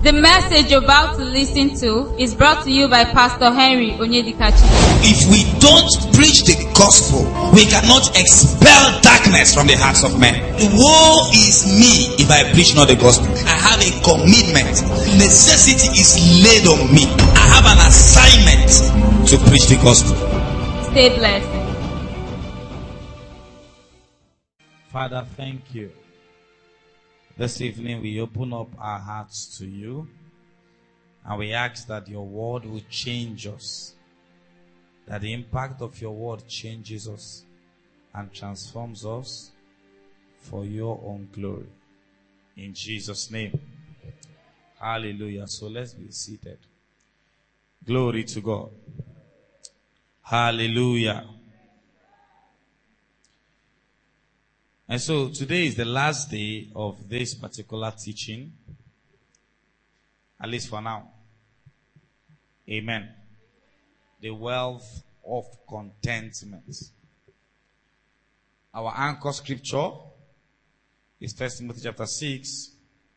The message you're about to listen to is brought to you by Pastor Henry Onyedikachi. If we don't preach the gospel, we cannot expel darkness from the hearts of men. Woe is me if I preach not the gospel. I have a commitment. Necessity is laid on me. I have an assignment to preach the gospel. Stay blessed. Father, thank you. This evening we open up our hearts to you, and we ask that your word will change us, that the impact of your word changes us and transforms us for your own glory. In Jesus' name. Hallelujah. So let's be seated. Glory to God. Hallelujah. And so today is the last day of this particular teaching, at least for now. Amen. The wealth of contentment. Our anchor scripture is 1 Timothy chapter 6.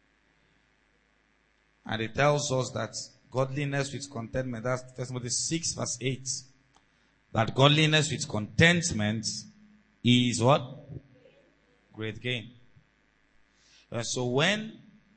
And it tells us that godliness with contentment, that's 1 Timothy 6 verse 8. That godliness with contentment is what? Great gain. And so when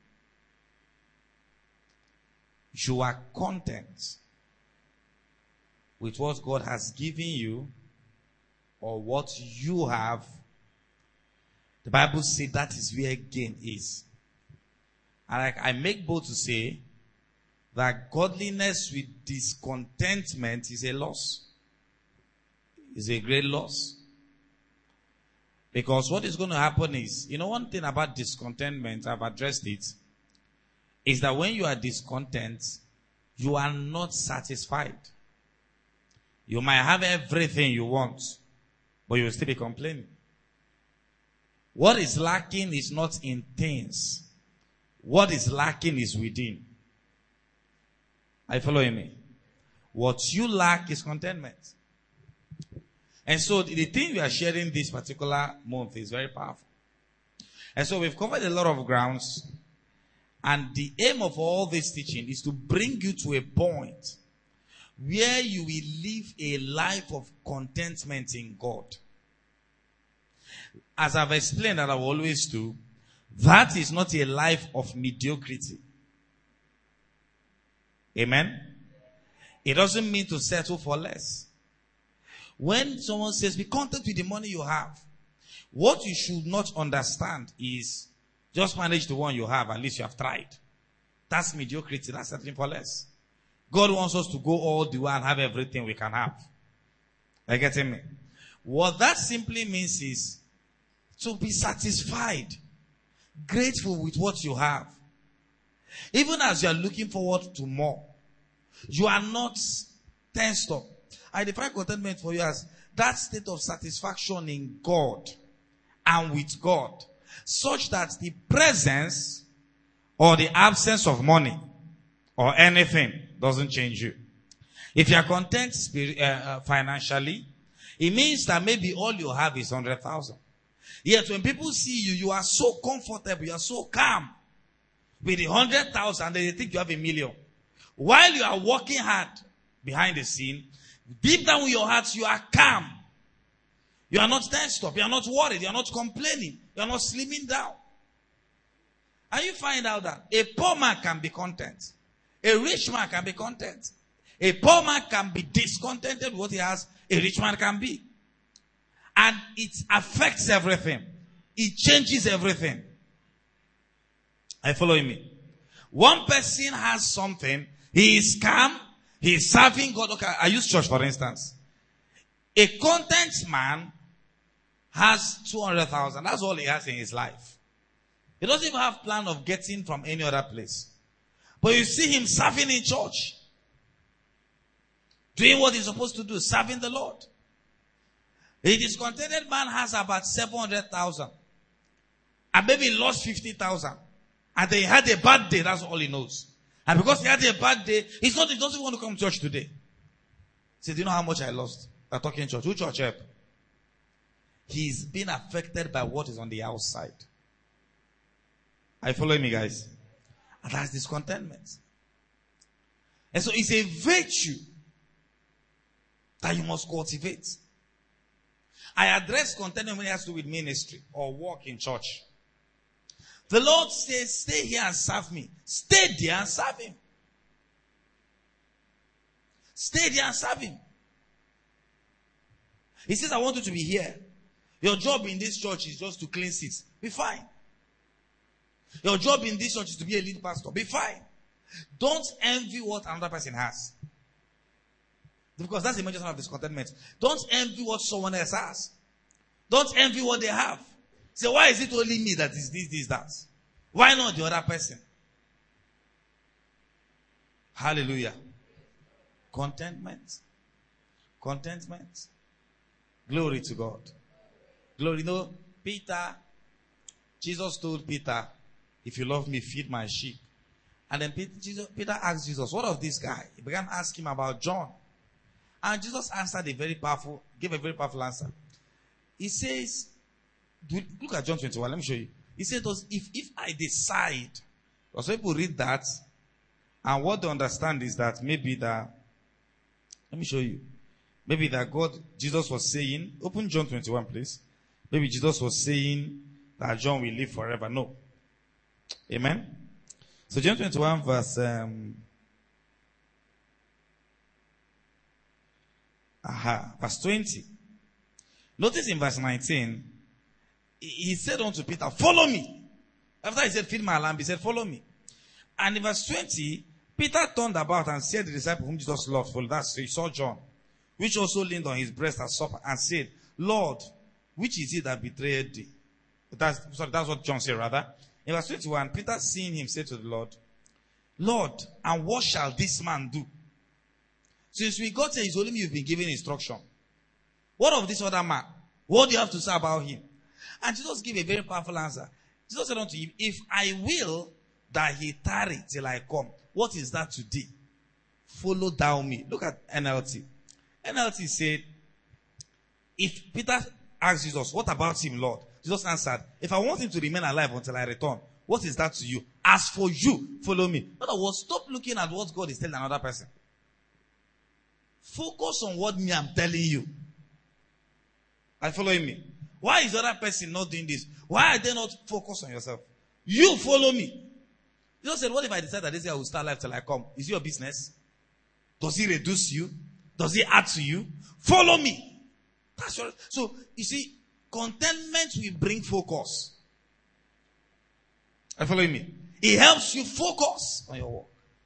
you are content with what God has given you or what you have, the Bible says that is where gain is. And I make bold to say that godliness with discontentment is a loss. Is a great loss. Because what is going to happen is, one thing about discontentment, I've addressed it, is that when you are discontent, you are not satisfied. You might have everything you want, but you will still be complaining. What is lacking is not in things. What is lacking is within. Are you following me? What you lack is contentment. And so the thing we are sharing this particular month is very powerful. And so we've covered a lot of grounds. And the aim of all this teaching is to bring you to a point where you will live a life of contentment in God. As I've explained and I will always do, that is not a life of mediocrity. Amen? It doesn't mean to settle for less. When someone says, be content with the money you have, what you should not understand is, just manage the one you have, at least you have tried. That's mediocrity, that's settling for less. God wants us to go all the way and have everything we can have. Are you getting me? What that simply means is, to be satisfied, grateful with what you have. Even as you are looking forward to more, you are not tensed up. I define contentment for you as that state of satisfaction in God and with God, such that the presence or the absence of money or anything doesn't change you. If you are content financially, it means that maybe all you have is 100,000. Yet when people see you, you are so comfortable, you are so calm with the 100,000, they think you have 1 million. While you are working hard behind the scene, deep down in your heart, you are calm. You are not tensed up. You are not worried. You are not complaining. You are not slimming down. And you find out that a poor man can be content. A rich man can be content. A poor man can be discontented with what he has. A rich man can be. And it affects everything. It changes everything. Are you following me? One person has something. He is calm. He is serving God. Okay, I use church for instance. A content man has 200,000. That's all he has in his life. He doesn't even have plan of getting from any other place. But you see him serving in church. Doing what he's supposed to do. Serving the Lord. A discontented man has about 700,000. And maybe he lost 50,000. And then he had a bad day. That's all he knows. And because he had a bad day, he doesn't even want to come to church today. He said, do you know how much I lost? They're talking church. Who church help? He's been affected by what is on the outside. Are you following me, guys? And that's discontentment. And so it's a virtue that you must cultivate. I address contentment when it has to do with ministry or work in church. The Lord says, stay here and serve me. Stay there and serve him. Stay there and serve him. He says, I want you to be here. Your job in this church is just to clean seats. Be fine. Your job in this church is to be a lead pastor. Be fine. Don't envy what another person has. Because that's the major sign of discontentment. Don't envy what someone else has. Don't envy what they have. Say, why is it only me that is this, that? Why not the other person? Hallelujah. Contentment. Contentment. Glory to God. Glory. No, Peter, Jesus told Peter, if you love me, feed my sheep. And then Peter asked Jesus, what of this guy? He began to ask him about John. And Jesus answered gave a very powerful answer. He says, look at John 21, let me show you. He said, if I decide, because people read that, and what they understand is that maybe let me show you. Maybe that Jesus was saying, open John 21, please. Maybe Jesus was saying that John will live forever. No. Amen. So John 21 verse 20. Notice in verse 19, he said unto Peter, follow me. After he said, feed my lamb, he said, follow me. And in verse 20, Peter turned about and said the disciple whom Jesus loved, follow. That's he saw John, which also leaned on his breast at supper and said, Lord, which is it that betrayed thee? That's what John said rather. In verse 21, Peter seeing him said to the Lord, Lord, and what shall this man do? Since we got here, it's only me you've been giving instruction. What of this other man? What do you have to say about him? And Jesus gave a very powerful answer. Jesus said unto him, if I will that he tarry till I come, what is that today? Follow thou me. Look at NLT. NLT said, if Peter asked Jesus, what about him, Lord? Jesus answered, if I want him to remain alive until I return, what is that to you? As for you, follow me. In other words, stop looking at what God is telling another person. Focus on what me I'm telling you. Are you following me? Why is the other person not doing this? Why are they not focused on yourself? You follow me. Jesus said, what if I decide that this guy will start life till I come? Is it your business? Does he reduce you? Does he add to you? Follow me. That's your, so, you see, contentment will bring focus. Are you following me? It helps you focus on your work.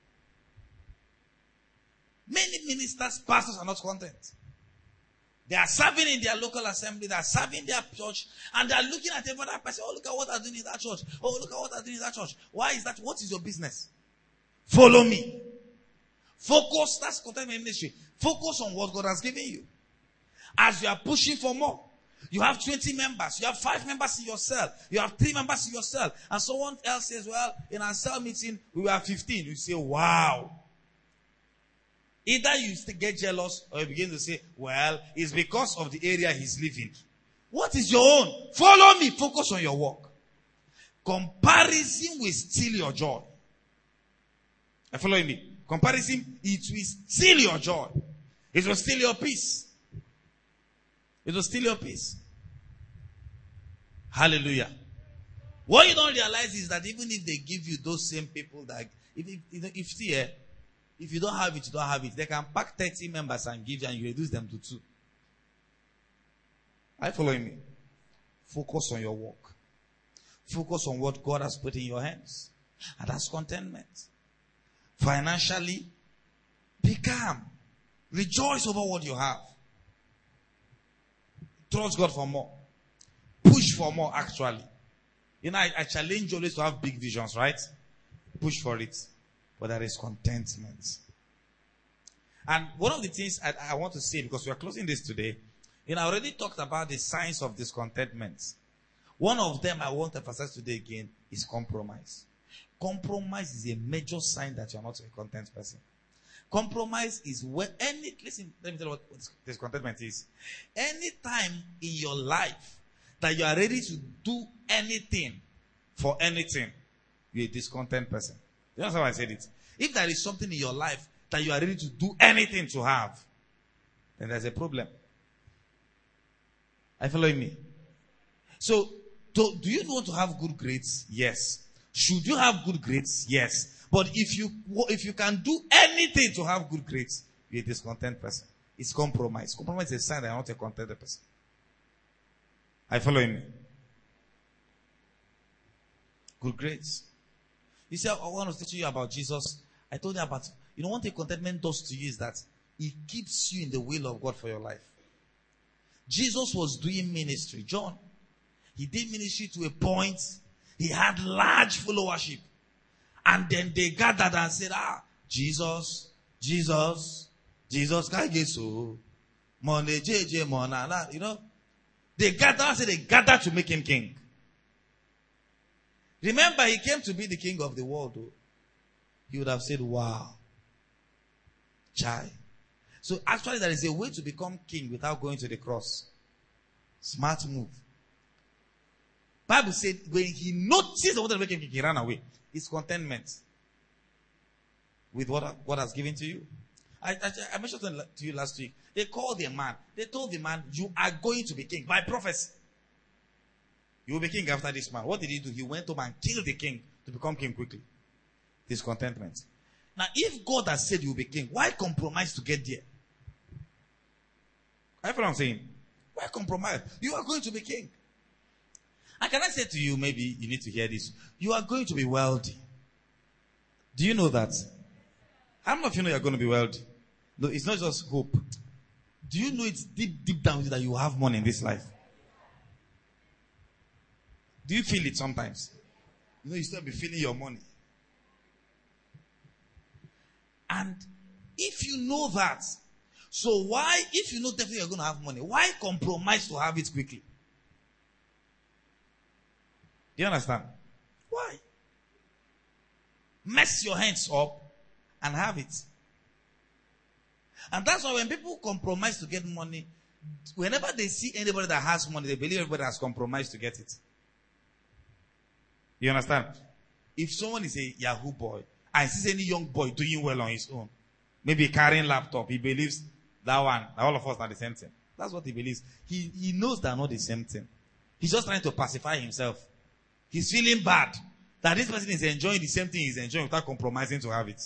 Many ministers, pastors are not content. They are serving in their local assembly, they are serving their church, and they are looking at every other person. Oh, look at what I'm doing in that church. Oh, look at what I'm doing in that church. Why is that? What is your business? Follow me. Focus, that's contentment ministry. Focus on what God has given you. As you are pushing for more, you have 20 members, you have 5 members in your cell, you have 3 members in your cell, and someone else says, well, in our cell meeting, we were 15. You say, wow. Either you get jealous or you begin to say, well, it's because of the area he's living. What is your own? Follow me. Focus on your work. Comparison will steal your joy. Are you following me? Comparison, it will steal your joy. It will steal your peace. It will steal your peace. Hallelujah. What you don't realize is that even if they give you those same people that, if you don't have it, you don't have it. They can pack 30 members and give you and you reduce them to 2. Are you following me? Focus on your work. Focus on what God has put in your hands. And that's contentment. Financially, be calm. Rejoice over what you have. Trust God for more. Push for more, actually. You know, I challenge you always to have big visions, right? Push for it. But there is contentment. And one of the things I want to say, because we are closing this today, I already talked about the signs of discontentment. One of them I want to emphasize today again is compromise. Compromise is a major sign that you are not a content person. Compromise is when listen, let me tell you what discontentment is. Any time in your life that you are ready to do anything for anything, you're a discontent person. You understand why I said it? If there is something in your life that you are ready to do anything to have, then there's a problem. Are you following me? So, do you want to have good grades? Yes. Should you have good grades? Yes. But if you can do anything to have good grades, you're a discontent person. It's compromise. Compromise is a sign that you're not a contented person. Are you following me? Good grades. You see, when I was teaching you about Jesus, I told you about, one thing contentment does to you is that it keeps you in the will of God for your life. Jesus was doing ministry. John, he did ministry to a point. He had large followership. And then they gathered and said, Jesus, can't get so. Money, JJ, money, They gathered to make him king. Remember, he came to be the king of the world, though. He would have said, wow. Chai. So actually, there is a way to become king without going to the cross. Smart move. Bible said, when he noticed the water making king, he ran away. It's contentment with what God has given to you. I mentioned to you last week. They called a man. They told the man, you are going to be king by prophecy. You will be king after this man. What did he do? He went home and killed the king to become king quickly. Discontentment. Now, if God has said you will be king, why compromise to get there? That's what I'm saying. Why compromise? You are going to be king. And can I say to you, maybe you need to hear this. You are going to be wealthy. Do you know that? How many of you know you are going to be wealthy? No, it's not just hope. Do you know it's deep down that you have money in this life? Do you feel it sometimes? You still be feeling your money. And if you know that, so why, if you know definitely you're going to have money, why compromise to have it quickly? Do you understand? Why? Mess your hands up and have it. And that's why when people compromise to get money, whenever they see anybody that has money, they believe everybody has compromised to get it. You understand? If someone is a Yahoo boy and sees any young boy doing well on his own, maybe carrying laptop, he believes that all of us are the same thing. That's what he believes. He knows they're not the same thing. He's just trying to pacify himself. He's feeling bad that this person is enjoying the same thing he's enjoying without compromising to have it.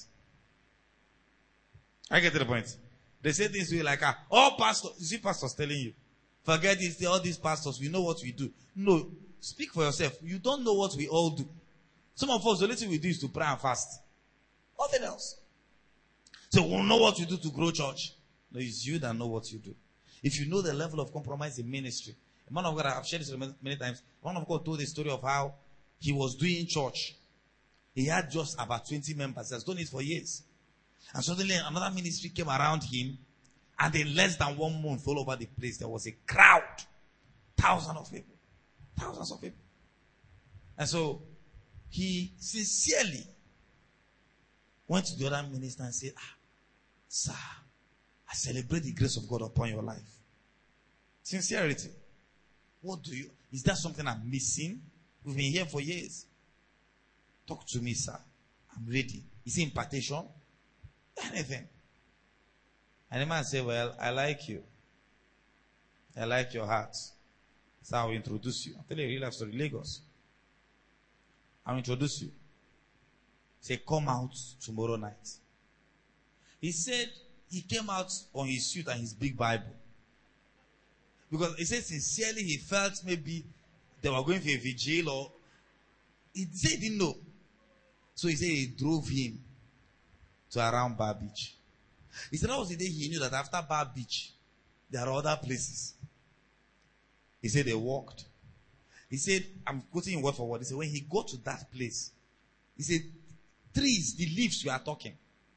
I get to the point. They say things to you like, all pastors, you see pastors telling you, forget this, all these pastors, we know what we do. No, speak for yourself. You don't know what we all do. Some of us, the only thing we do is to pray and fast. Nothing else. So we'll know what we do to grow church. No, it's you that know what you do. If you know the level of compromise in ministry. A man of God, I've shared this many times. One of God told the story of how he was doing church. He had just about 20 members. He has done it for years. And suddenly another ministry came around him. And in less than 1 month, all over the place, there was a crowd. Thousands of people. Thousands of people. And so, he sincerely went to the other minister and said, sir, I celebrate the grace of God upon your life. Sincerity. Is that something I'm missing? We've been here for years. Talk to me, sir. I'm ready. Is it impartation? Anything. And the man said, well, I like you. I like your heart. So I'll introduce you. I'll tell you a real life story. Lagos. I'll introduce you. Say, come out tomorrow night. He said he came out on his suit and his big Bible. Because he said sincerely he felt maybe they were going for a vigil or he said he didn't know. So he said he drove him to around Bar Beach. He said that was the day he knew that after Bar Beach, there are other places. He said they walked. He said, I'm quoting him word for word. He said when he got to that place, he said, trees, the leaves you are talking.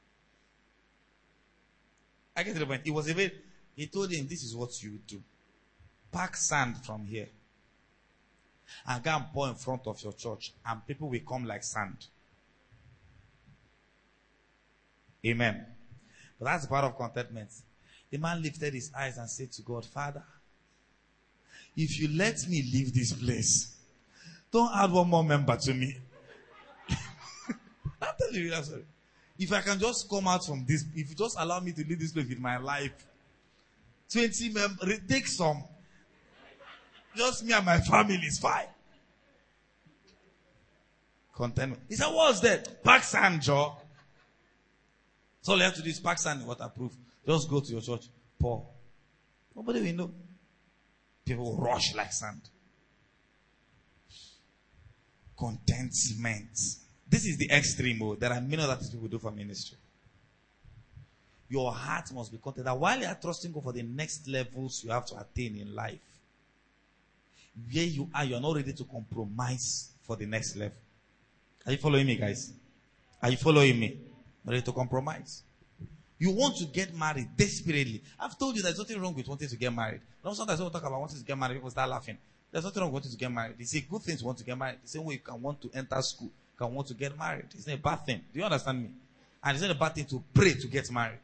I get to the point. He told him, this is what you do. Pack sand from here. And go and pour in front of your church. And people will come like sand. Amen. But that's part of contentment. The man lifted his eyes and said to God, Father, if you let me leave this place, don't add one more member to me. I'm telling you, I'm sorry. If I can just come out from this, if you just allow me to leave this place with my life, 20 members, take some. Just me and my family is fine. Contentment. He said, what's that? Pack sand, Joe. So all you have to do is pack sand in waterproof. Just go to your church. Pour. Nobody will know. People will rush like sand. Contentment. This is the extreme mode. There are many other things people do for ministry. Your heart must be content. That while you are trusting God for the next levels you have to attain in life, where you are not ready to compromise for the next level. Are you following me, guys? Are you following me? Ready to compromise. You want to get married desperately. I've told you there's nothing wrong with wanting to get married. Now sometimes when we talk about wanting to get married, people start laughing. There's nothing wrong with wanting to get married. It's a good thing to want to get married. The same way you can want to enter school, you can want to get married. It's not a bad thing. Do you understand me? And it's not a bad thing to pray to get married.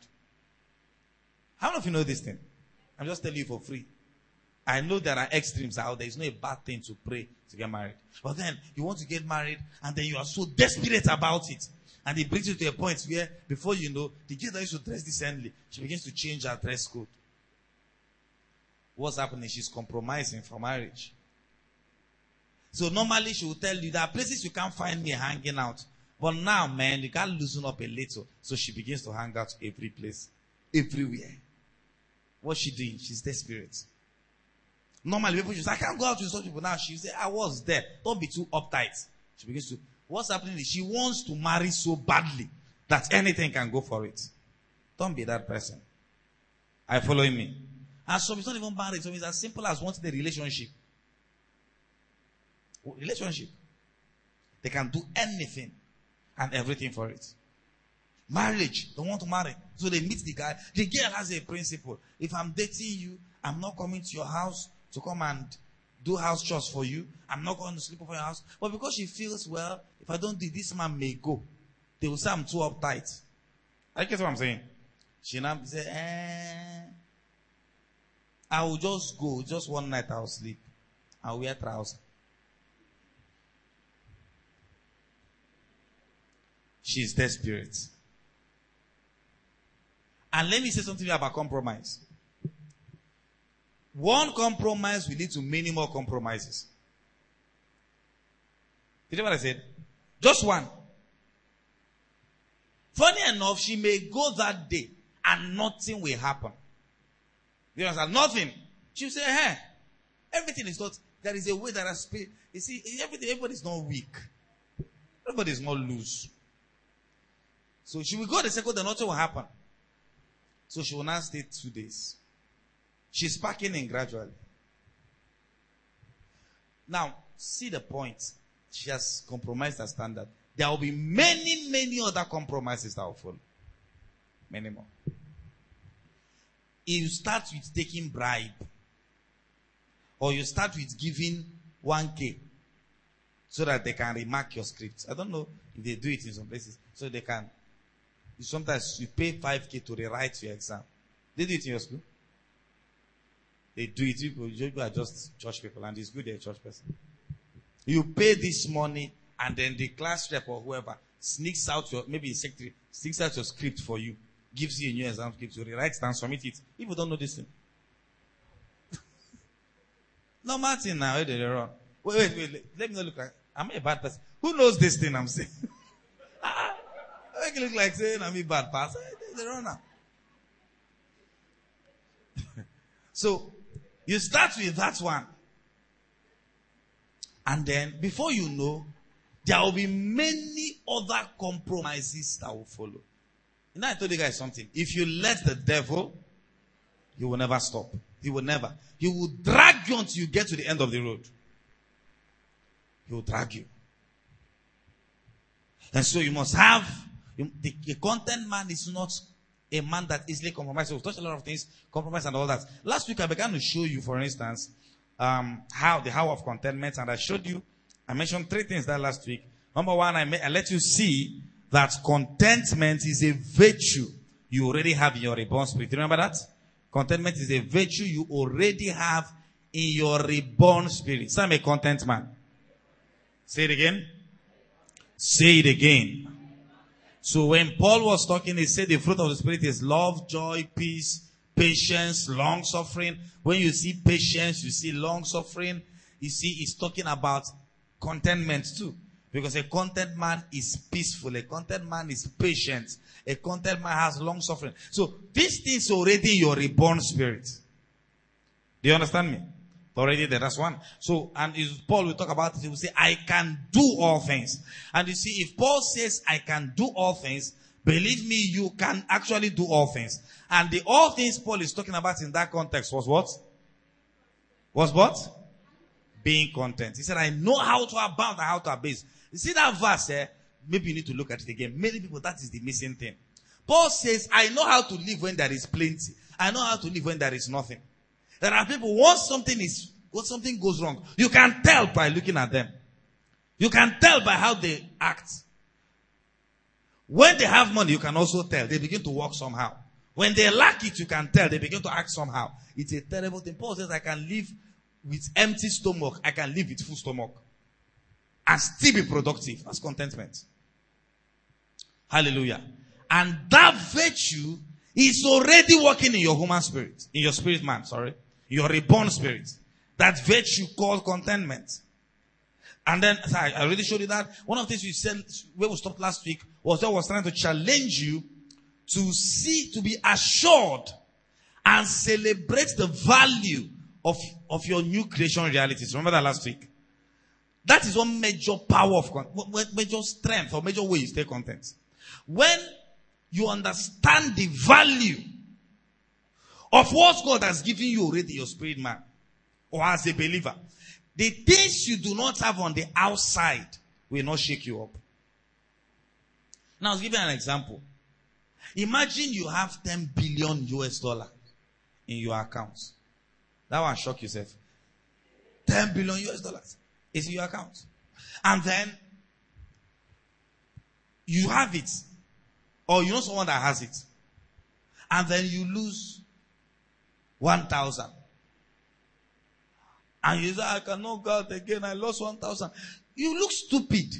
How many of you know this thing? I'm just telling you for free. I know there are extremes out there. It's not a bad thing to pray to get married. But then you want to get married and then you are so desperate about it. And it brings you to a point where, before you know, the girl that used to dress decently, she begins to change her dress code. What's happening? She's compromising for marriage. So normally she will tell you there are places you can't find me hanging out. But now, man, you can't loosen up a little. So she begins to hang out every place, everywhere. What's she doing? She's desperate. Normally people say, I can't go out with such people. Now she say, I was there. Don't be too uptight. She begins to, what's happening is she wants to marry so badly that anything can go for it. Don't be that person. Are you following me? And some it's not even marriage. Some it's as simple as wanting a relationship. Relationship. They can do anything and everything for it. Marriage. They want to marry. So they meet the guy. The girl has a principle. If I'm dating you, I'm not coming to your house to come and do house chores for you. I'm not going to sleep over your house. But because she feels, well, if I don't do this, man may go. They will say I'm too uptight. I get what I'm saying. She now say, I will just go. Just one night I'll sleep. I'll wear trousers. She's desperate. And let me say something about compromise. One compromise will lead to many more compromises. Did you hear what I said? Just one. Funny enough, she may go that day and nothing will happen. You understand? Nothing. She'll say, hey, everything is not, there is a way that I speak. You see, everybody's not weak. Everybody's not loose. So she will go the second, then nothing will happen. So she will now stay 2 days. She's packing in gradually. Now, see the point. She has compromised her standard. There will be many, many other compromises that will follow. Many more. If you start with taking bribe, or you start with giving 1K, so that they can remark your script. I don't know if they do it in some places. So they can. Sometimes you pay 5K to rewrite your exam. They do it in your school? They do it. You are just church people, and it's good they're a church person. You pay this money, and then the class rep or whoever sneaks out your, maybe a secretary, sneaks out your script for you, gives you a new exam script, you rewrite it and submit it. If you don't know this thing. No, Martin, now, where did they run? Wait. Let me not look like, am I a bad person? Who knows this thing I'm saying? I make it look like saying I'm a bad person. They run now. So, you start with that one. And then, before you know, there will be many other compromises that will follow. You know, I told you guys something. If you let the devil, you will never stop. He will never. He will drag you until you get to the end of the road. He will drag you. And so you must have, the content man is not a man that easily compromises. We've touched a lot of things, compromise and all that. Last week I began to show you, for instance, how of contentment, and I mentioned 3 things that last week. Number 1, I let you see that contentment is a virtue you already have in your reborn spirit. Remember that? Contentment is a virtue you already have in your reborn spirit. So I'm a content man. Say it again. Say it again. So when Paul was talking, he said the fruit of the Spirit is love, joy, peace, patience, long suffering. When you see patience, you see long suffering. You see, he's talking about contentment too. Because a content man is peaceful. A content man is patient. A content man has long suffering. So this thing's already your reborn spirit. Do you understand me? Already there, that's one. So, and if Paul will talk about it, he will say, I can do all things. And you see, if Paul says, I can do all things, believe me, you can actually do all things. And the all things Paul is talking about in that context was what? Was what? Being content. He said, I know how to abound and how to abase. You see that verse, maybe you need to look at it again. Many people, that is the missing thing. Paul says, I know how to live when there is plenty. I know how to live when there is nothing. There are people, once something goes wrong, you can tell by looking at them. You can tell by how they act. When they have money, you can also tell. They begin to walk somehow. When they lack it, you can tell. They begin to act somehow. It's a terrible thing. Paul says, I can live with empty stomach. I can live with full stomach. And still be productive. That's contentment. Hallelujah. And that virtue is already working in your human spirit. In your spirit man, your reborn spirit. That virtue called contentment. And then, I already showed you that. One of the things we said, where we stopped last week, was that I was trying to challenge you to be assured and celebrate the value of your new creation realities. Remember that last week? That is one major power major strength or major way you stay content. When you understand the value of what God has given you already, your spirit man, or as a believer, the things you do not have on the outside will not shake you up. Now, I'll give you an example. Imagine you have $10 billion in your account. That one shock yourself. $10 billion is in your account. And then you have it. Or you know someone that has it. And then you lose 1,000. And you say, I cannot go out again. I lost 1,000. You look stupid.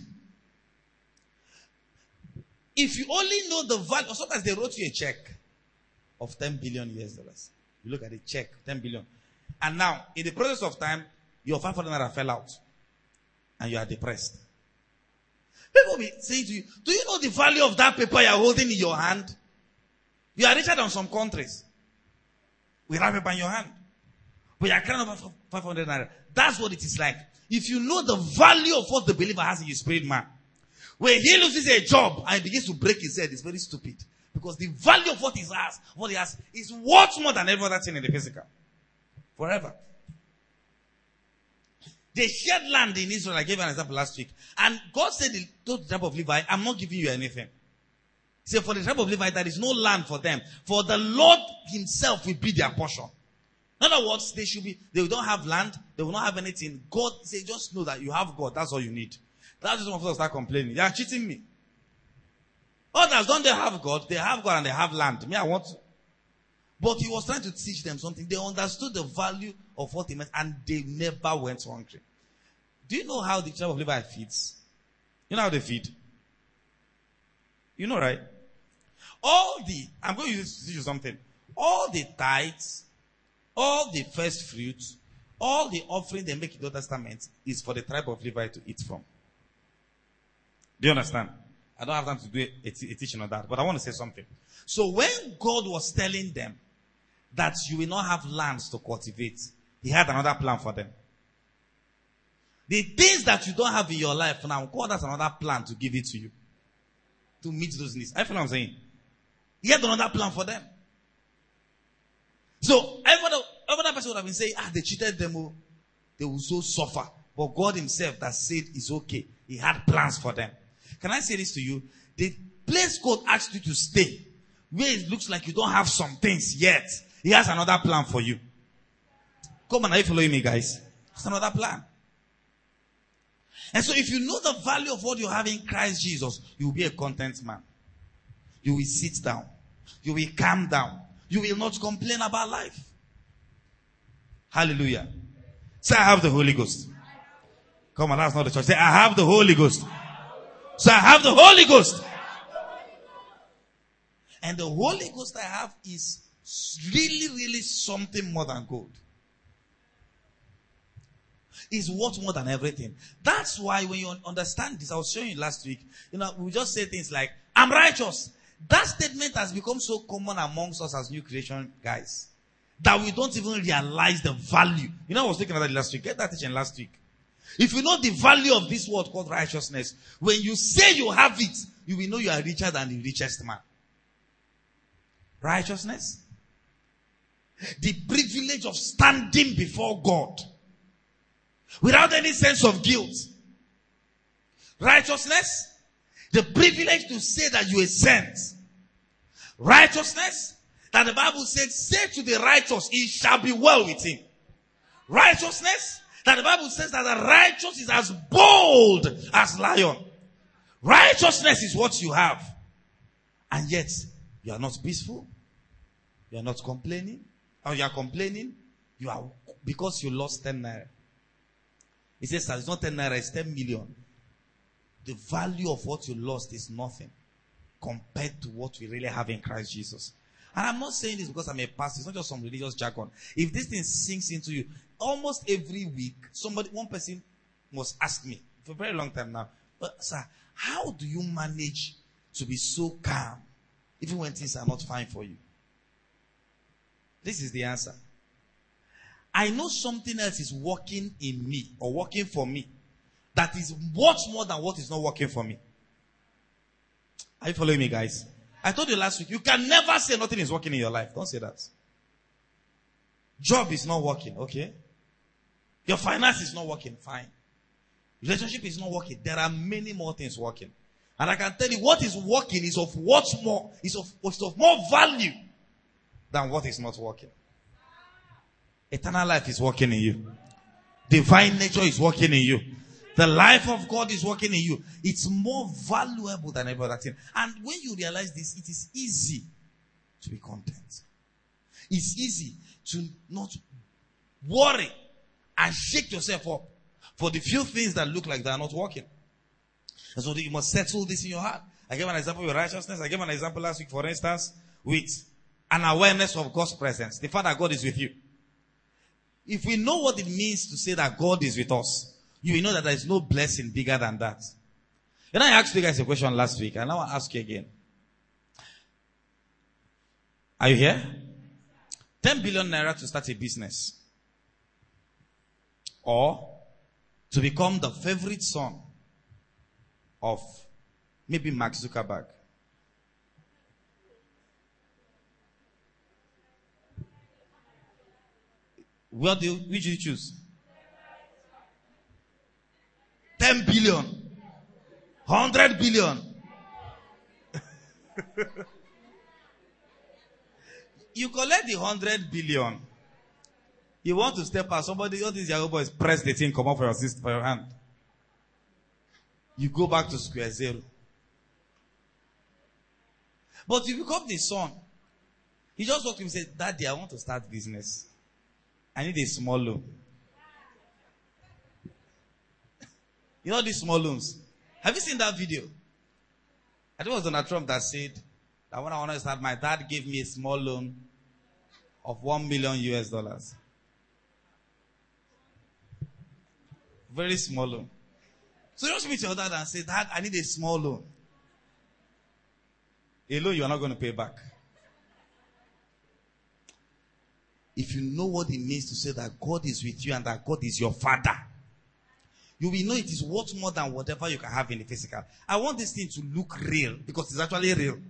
If you only know the value, sometimes they wrote you a check of $10 billion. You look at the check, 10 billion. And now, in the process of time, your 500 naira fell out. And you are depressed. People will be saying to you, do you know the value of that paper you are holding in your hand? You are richer than some countries. With that paper in your hand. But you are crying over 500 naira. That's what it is like. If you know the value of what the believer has in his spirit man, when he loses a job and he begins to break his head, it's very stupid. Because the value of what he has is worth more than every other thing in the physical. Forever. They shared land in Israel. I gave you an example last week. And God said to the tribe of Levi, I'm not giving you anything. He said, for the tribe of Levi, there is no land for them. For the Lord himself will be their portion. In other words, they don't have land. They will not have anything. God said, just know that you have God. That's all you need. That's just when people start complaining. They are cheating me. Others, don't they have God? They have God and they have land. Me, I want to. But he was trying to teach them something. They understood the value of what he meant and they never went hungry. Do you know how the tribe of Levi feeds? You know how they feed? You know, right? I'm going to teach you something. All the tithes, all the first fruits, all the offering they make in the Old Testament is for the tribe of Levi to eat from. Do you understand? I don't have time to do a teaching on that, but I want to say something. So when God was telling them that you will not have lands to cultivate, he had another plan for them. The things that you don't have in your life now, God has another plan to give it to you. To meet those needs. I feel what I'm saying. He had another plan for them. So every other person would have been saying, they cheated them. They will so suffer. But God himself that said it's okay. He had plans for them. Can I say this to you? The place God asked you to stay, where it looks like you don't have some things yet, he has another plan for you. Come on, are you following me, guys? It's another plan. And so if you know the value of what you have in Christ Jesus, you will be a content man. You will sit down. You will calm down. You will not complain about life. Hallelujah. Say, I have the Holy Ghost. Come on, that's not the church. Say, I have the Holy Ghost. So I have the Holy Ghost. And the Holy Ghost I have is really, really something more than gold. Is worth more than everything. That's why when you understand this, I was showing you last week, we just say things like, I'm righteous. That statement has become so common amongst us as new creation guys that we don't even realize the value. I was looking at that last week. Get that teaching last week. If you know the value of this word called righteousness, when you say you have it, you will know you are richer than the richest man. Righteousness. The privilege of standing before God without any sense of guilt. Righteousness. The privilege to say that you are sent. Righteousness. That the Bible said, say to the righteous, it shall be well with him. Righteousness. That the Bible says that the righteous is as bold as lion. Righteousness is what you have. And yet, you are not peaceful. You are not complaining. Or you are complaining. You are, because you lost 10 naira. He says, it's not 10 naira, it's 10 million. The value of what you lost is nothing compared to what we really have in Christ Jesus. And I'm not saying this because I'm a pastor. It's not just some religious jargon. If this thing sinks into you, almost every week, one person must ask me for a very long time now, but sir, how do you manage to be so calm even when things are not fine for you? This is the answer. I know something else is working in me or working for me that is much more than what is not working for me. Are you following me, guys? I told you last week, you can never say nothing is working in your life. Don't say that. Job is not working, okay? Your finance is not working, fine. Relationship is not working. There are many more things working. And I can tell you what is working is of what's more, is of more value than what is not working. Eternal life is working in you. Divine nature is working in you. The life of God is working in you. It's more valuable than every other thing. And when you realize this, it is easy to be content. It's easy to not worry and shake yourself up for the few things that look like they are not working. And so you must settle this in your heart. I gave an example with righteousness. I gave an example last week, for instance, with an awareness of God's presence. The fact that God is with you. If we know what it means to say that God is with us, you will know that there is no blessing bigger than that. I asked you guys a question last week, and I want to ask you again. Are you here? 10 billion naira to start a business. Or to become the favorite son of maybe Mark Zuckerberg. Which do you choose? 10 billion. 100 billion. You collect the 100 billion. You want to step out. Somebody, all these young boys press the thing, come up for your hand. You go back to square zero. But you become the son. He just walked to him and said, Daddy, I want to start business. I need a small loan. You know these small loans? Have you seen that video? I think it was Donald Trump that said that when I wanted to start, my dad gave me a small loan of $1 million US. Very small loan. So you just meet your dad and say, Dad, I need a small loan. A loan you are not going to pay back. If you know what it means to say that God is with you and that God is your father, you will know it is worth more than whatever you can have in the physical. I want this thing to look real because it's actually real.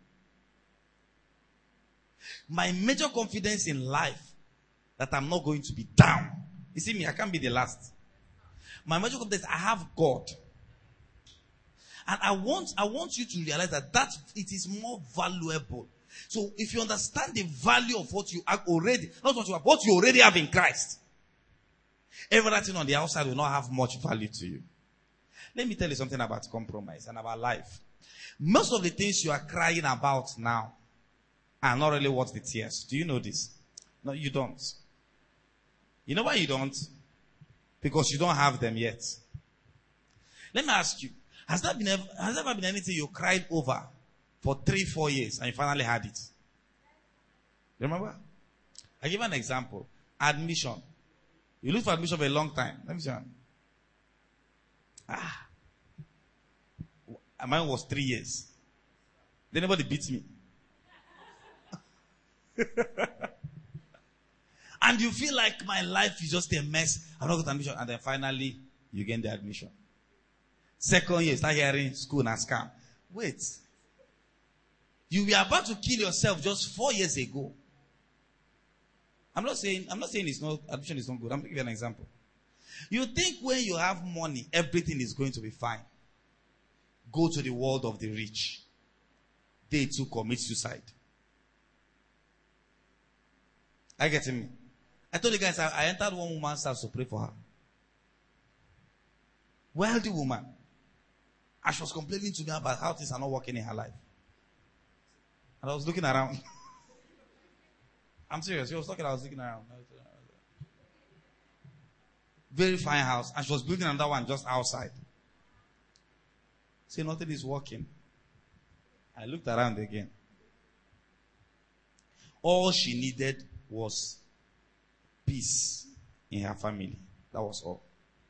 My major confidence in life that I'm not going to be down. You see me, I can't be the last. My major confidence, I have God. And I want you to realize that it is more valuable. So if you understand the value of what you have already, not what you have, what you already have in Christ, everything on the outside will not have much value to you. Let me tell you something about compromise and about life. Most of the things you are crying about now are not really worth the tears. Do you know this? No, you don't. You know why you don't? Because you don't have them yet. Let me ask you, has there ever been anything you cried over for 3-4 years and you finally had it. Remember? I give an example. Admission. You look for admission for a long time. Let me see. Mine was 3 years. Then nobody beats me. And you feel like my life is just a mess. I'm not going to admission. And then finally, you get the admission. Second year, start hearing school and scam. Wait. You were about to kill yourself just 4 years ago. I'm not saying admission is not good. I'm going to give you an example. You think when you have money, everything is going to be fine. Go to the world of the rich. They too commit suicide. Are you getting me? I told you guys I entered one woman's house to pray for her. Wealthy woman. And she was complaining to me about how things are not working in her life. And I was looking around. I'm serious. She was talking, I was looking around. Very fine house. And she was building another one just outside. See, nothing is working. I looked around again. All she needed was peace in her family. That was all.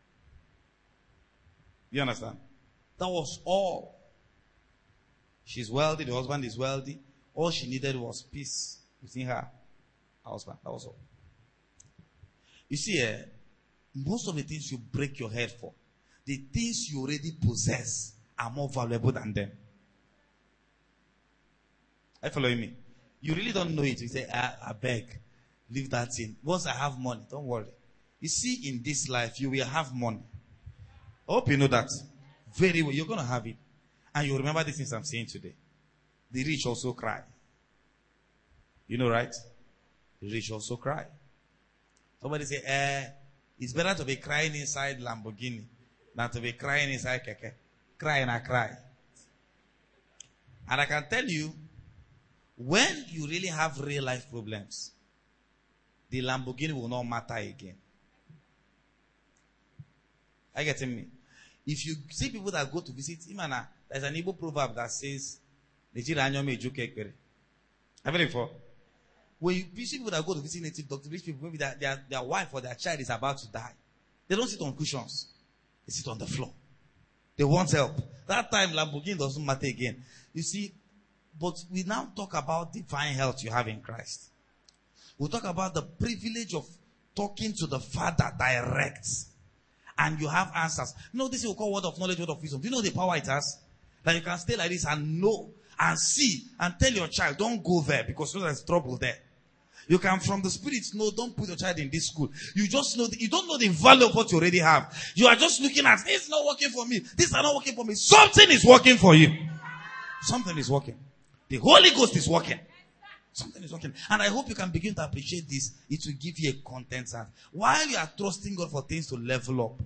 You understand? That was all. She's wealthy. The husband is wealthy. All she needed was peace within her husband. That was all. You see, most of the things you break your head for, the things you already possess are more valuable than them. Are you following me? You really don't know it. You say, I beg, leave that in. Once I have money, don't worry. You see, in this life, you will have money. I hope you know that. Very well. You're going to have it. And you remember the things I'm saying today. The rich also cry. You know, right? The rich also cry. Somebody say, it's better to be crying inside Lamborghini than to be crying inside Keke. Cry and I cry. And I can tell you, when you really have real life problems, the Lamborghini will not matter again. Are you getting me? If you see people that go to visit Imana, there's an Igbo proverb that says, have you heard it before? When you see people that go to visit native doctor, rich people, maybe their wife or their child is about to die. They don't sit on cushions. They sit on the floor. They want help. That time, Lamborghini doesn't matter again. You see, but we now talk about divine health you have in Christ. We'll talk about the privilege of talking to the Father direct. And you have answers. No, this is what we call word of knowledge, word of wisdom. Do you know the power it has? That you can stay like this and know and see and tell your child, don't go there because you know there's trouble there. You can from the spirit know, don't put your child in this school. You just know, you don't know the value of what you already have. You are just looking at, this is not working for me. This is not working for me. Something is working for you. Something is working. The Holy Ghost is working. Something is working. And I hope you can begin to appreciate this. It will give you a content heart. While you are trusting God for things to level up.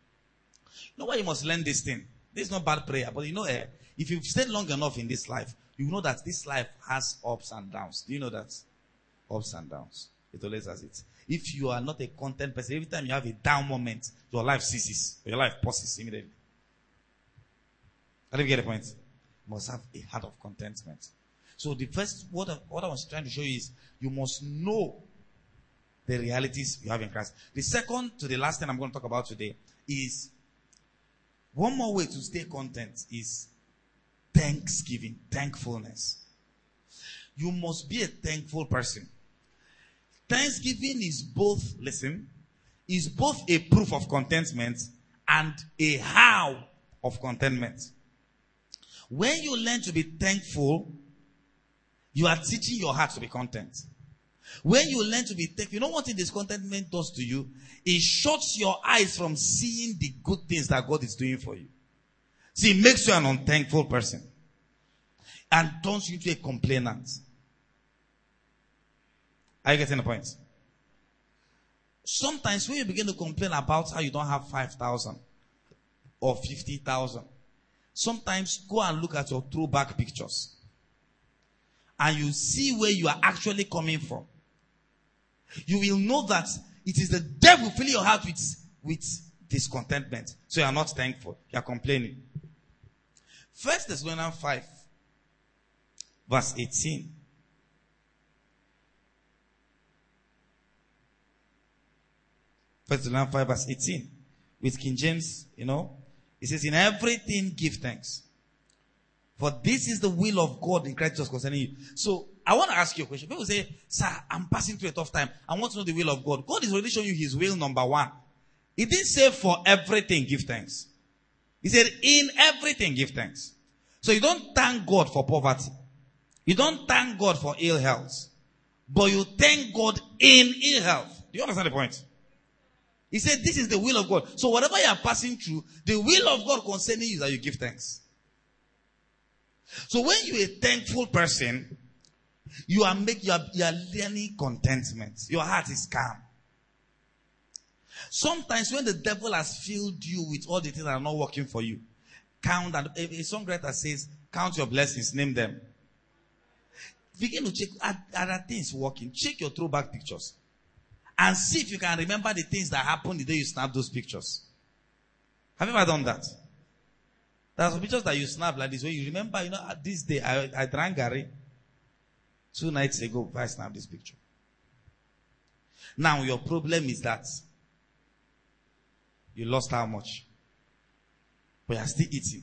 You know why you must learn this thing? This is not bad prayer. But you know, if you've stayed long enough in this life, you know that this life has ups and downs. Do you know that? Ups and downs. It always has it. If you are not a content person, every time you have a down moment, your life ceases. Or your life pauses immediately. How do you get the point? You must have a heart of contentment. So the first, what I was trying to show you is, you must know the realities you have in Christ. The second to the last thing I'm going to talk about today is, one more way to stay content is thanksgiving, thankfulness. You must be a thankful person. Thanksgiving is both, listen, is both a proof of contentment and a how of contentment. When you learn to be thankful, you are teaching your heart to be content. When you learn to be thankful, you know what discontentment does to you? It shuts your eyes from seeing the good things that God is doing for you. See, it makes you an unthankful person. And turns you into a complainant. Are you getting the point? Sometimes when you begin to complain about how you don't have 5,000 or 50,000, sometimes go and look at your throwback pictures. And you see where you are actually coming from. You will know that it is the devil filling your heart with discontentment. So you are not thankful. You are complaining. 1 Thessalonians 5. verse 18. First Thessalonians 5 verse 18. With King James, it says, in everything give thanks. For this is the will of God in Christ Jesus concerning you. So, I want to ask you a question. People say, sir, I'm passing through a tough time. I want to know the will of God. God is already showing you his will, number one. He didn't say for everything give thanks. He said in everything give thanks. So you don't thank God for poverty. You don't thank God for ill health. But you thank God in ill health. Do you understand the point? He said this is the will of God. So whatever you are passing through, the will of God concerning you is that you give thanks. So when you're a thankful person, you are learning contentment. Your heart is calm. Sometimes when the devil has filled you with all the things that are not working for you, count, and a songwriter says, count your blessings, name them. Begin to check, are there things working? Check your throwback pictures. And see if you can remember the things that happened the day you snapped those pictures. Have you ever done that? There are some pictures that you snap like this, where you remember, this day I drank Gary. 2 nights ago, I snapped this picture. Now your problem is that you lost how much? But you are still eating.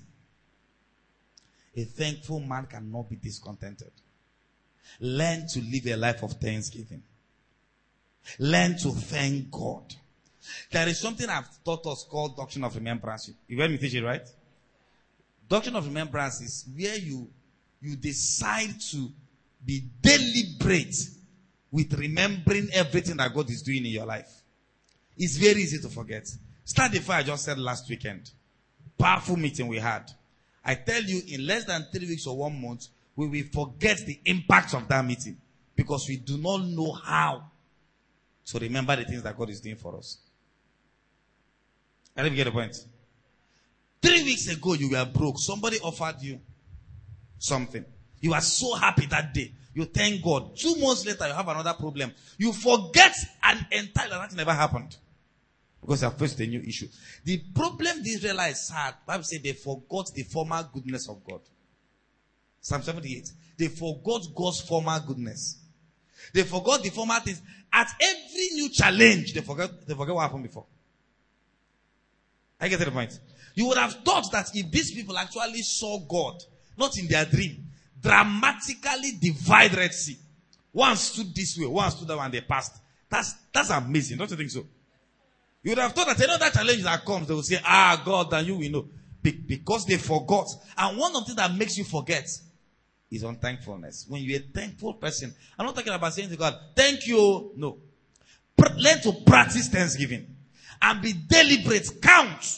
A thankful man cannot be discontented. Learn to live a life of thanksgiving. Learn to thank God. There is something I've taught us called Doctrine of Remembrance. You heard me teach it, right? Doctrine of Remembrance is where you decide to be deliberate with remembering everything that God is doing in your life. It's very easy to forget. Start the fire I just said last weekend. Powerful meeting we had. I tell you, in less than 3 weeks or 1 month, we will forget the impact of that meeting. Because we do not know how to remember the things that God is doing for us. I didn't get the point. 3 weeks ago, you were broke. Somebody offered you something. You are so happy that day. You thank God. 2 months later, you have another problem. You forget an entire that never happened. Because you have faced a new issue. The problem the Israelites had, the Bible said they forgot the former goodness of God. Psalm 78. They forgot God's former goodness. They forgot the former things. At every new challenge, they forget what happened before. I get to the point. You would have thought that if these people actually saw God, not in their dream, dramatically divide Red Sea. One stood this way, one stood that way, and they passed. That's amazing, don't you think so? You would have thought that another challenge that comes, they will say, God, then you will know. Because they forgot. And one of the things that makes you forget is unthankfulness. When you're a thankful person, I'm not talking about saying to God, thank you. No. Learn to practice thanksgiving. And be deliberate. Count.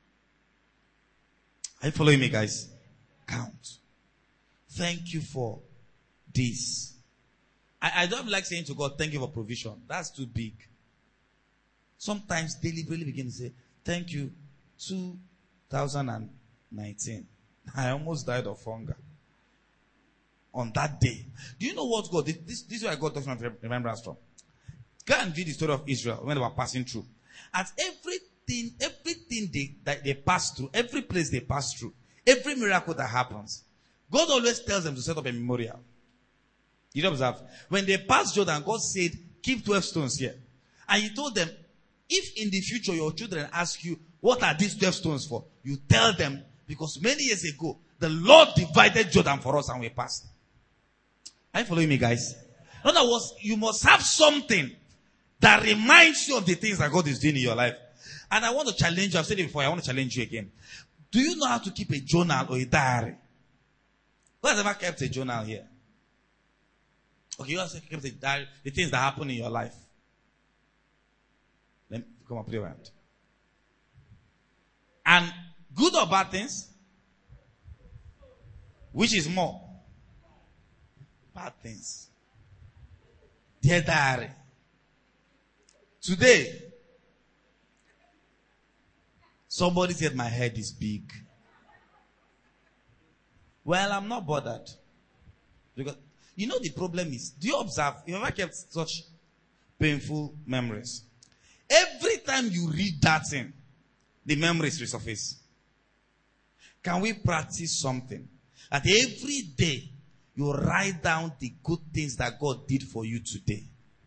Are you following me, guys? Count. Thank you for this. I don't like saying to God, thank you for provision. That's too big. Sometimes deliberately begin to say, thank you, 2019. I almost died of hunger. On that day. Do you know what God did? This is where I got Doctrine of Remembrance from. Go and read the story of Israel when they were passing through. At everything they passed through, every place they passed through, every miracle that happens, God always tells them to set up a memorial. You observe? When they passed Jordan, God said, keep 12 stones here. And he told them, if in the future your children ask you, what are these 12 stones for? You tell them, because many years ago, the Lord divided Jordan for us and we passed. Are you following me, guys? In other words, you must have something that reminds you of the things that God is doing in your life. And I want to challenge you. I've said it before. I want to challenge you again. Do you know how to keep a journal or a diary? Who has ever kept a journal here? Okay, you also kept a diary, the things that happen in your life. Let me come up with hand. And good or bad things? Which is more? Bad things. Dear diary. Today, somebody said my head is big. Well, I'm not bothered. Because, you know the problem is, do you observe, you ever kept such painful memories? Every time you read that thing, the memories resurface. Can we practice something? That every day You write down the good things that God did for you today.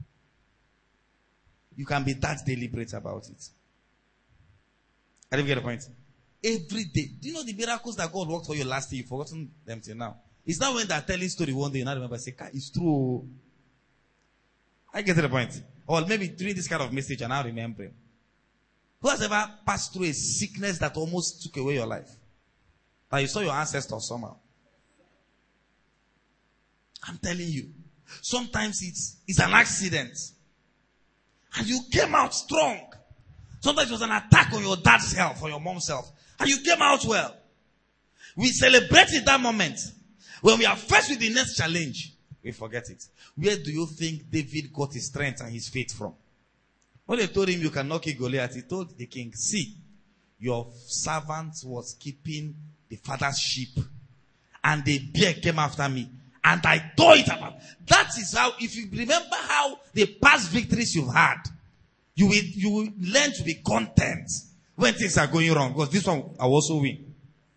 You can be that deliberate about it. I didn't get the point. Every day. Do you know the miracles that God worked for you last year? You've forgotten them till now. It's not when they're telling story one day, you now remember, say, it's true. I get to the point. Or maybe during this kind of message, and now remembering. Who has ever passed through a sickness that almost took away your life? Like you saw your ancestors somehow. I'm telling you. Sometimes it's an accident. And you came out strong. Sometimes it was an attack on your dad's health or your mom's health. And you came out well. We celebrated that moment. When we are faced with the next challenge, we forget it. Where do you think David got his strength and his faith from? When they told him you cannot kill Goliath, he told the king, see, your servant was keeping the father's sheep. And the bear came after me. And I tore it apart. That is how, if you remember how the past victories you've had, you will learn to be content when things are going wrong. Because this one, I will also win.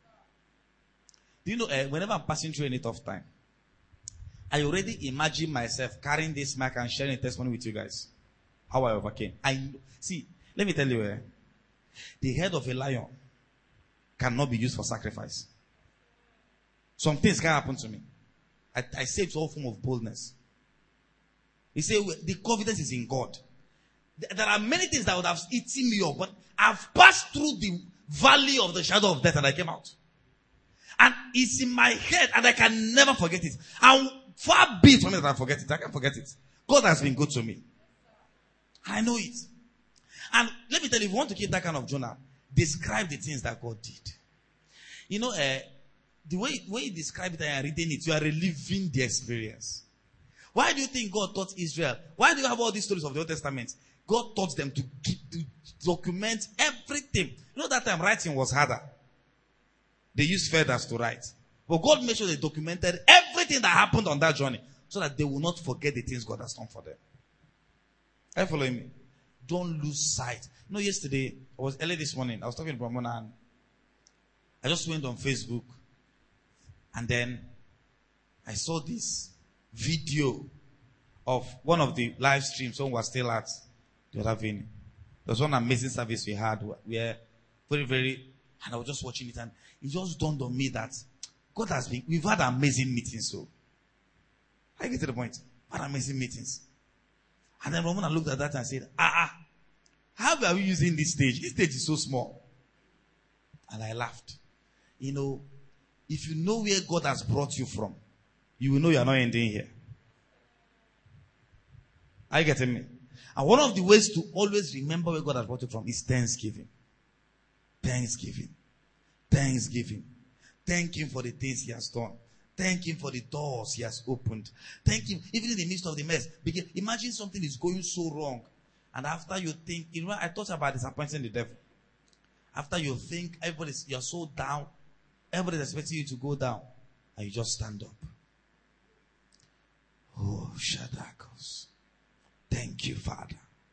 Do you know, whenever I'm passing through any tough time, I already imagine myself carrying this mic and sharing a testimony with you guys. How I overcame. See, let me tell you, the head of a lion cannot be used for sacrifice. Some things can happen to me. I say it's all form of boldness. He said, the confidence is in God. There are many things that would have eaten me up, but I've passed through the valley of the shadow of death and I came out. And it's in my head and I can never forget it. And far be it from me that I forget it. I can't forget it. God has been good to me. I know it. And let me tell you, if you want to keep that kind of journal, describe the things that God did. You know, the way you describe it and reading it, you are reliving the experience. Why do you think God taught Israel? Why do you have all these stories of the Old Testament? God taught them to document everything. You know, that time writing was harder. They used feathers to write. But God made sure they documented everything that happened on that journey so that they will not forget the things God has done for them. Are you following me? Don't lose sight. You know, yesterday, I was early this morning, I was talking to Ramona and I just went on Facebook and then I saw this video of one of the live streams someone was still at the other venue. There was one amazing service we had where and I was just watching it and it just dawned on me that God has been, we've had amazing meetings. So I get to the point. We've had amazing meetings. And then Ramona looked at that and said, how are we using this stage? This stage is so small. And I laughed. You know, if you know where God has brought you from, you will know you are not ending here. Are you getting me? And one of the ways to always remember where God has brought you from is thanksgiving. Thanksgiving. Thanksgiving. Thank Him for the things He has done. Thank Him for the doors He has opened. Thank Him, even in the midst of the mess. Imagine something is going so wrong. And after you think, you know, I thought about disappointing the devil. After you think you're so down, everybody's expecting you to go down. And you just stand up. Oh, Shadakos. Thank you, Father.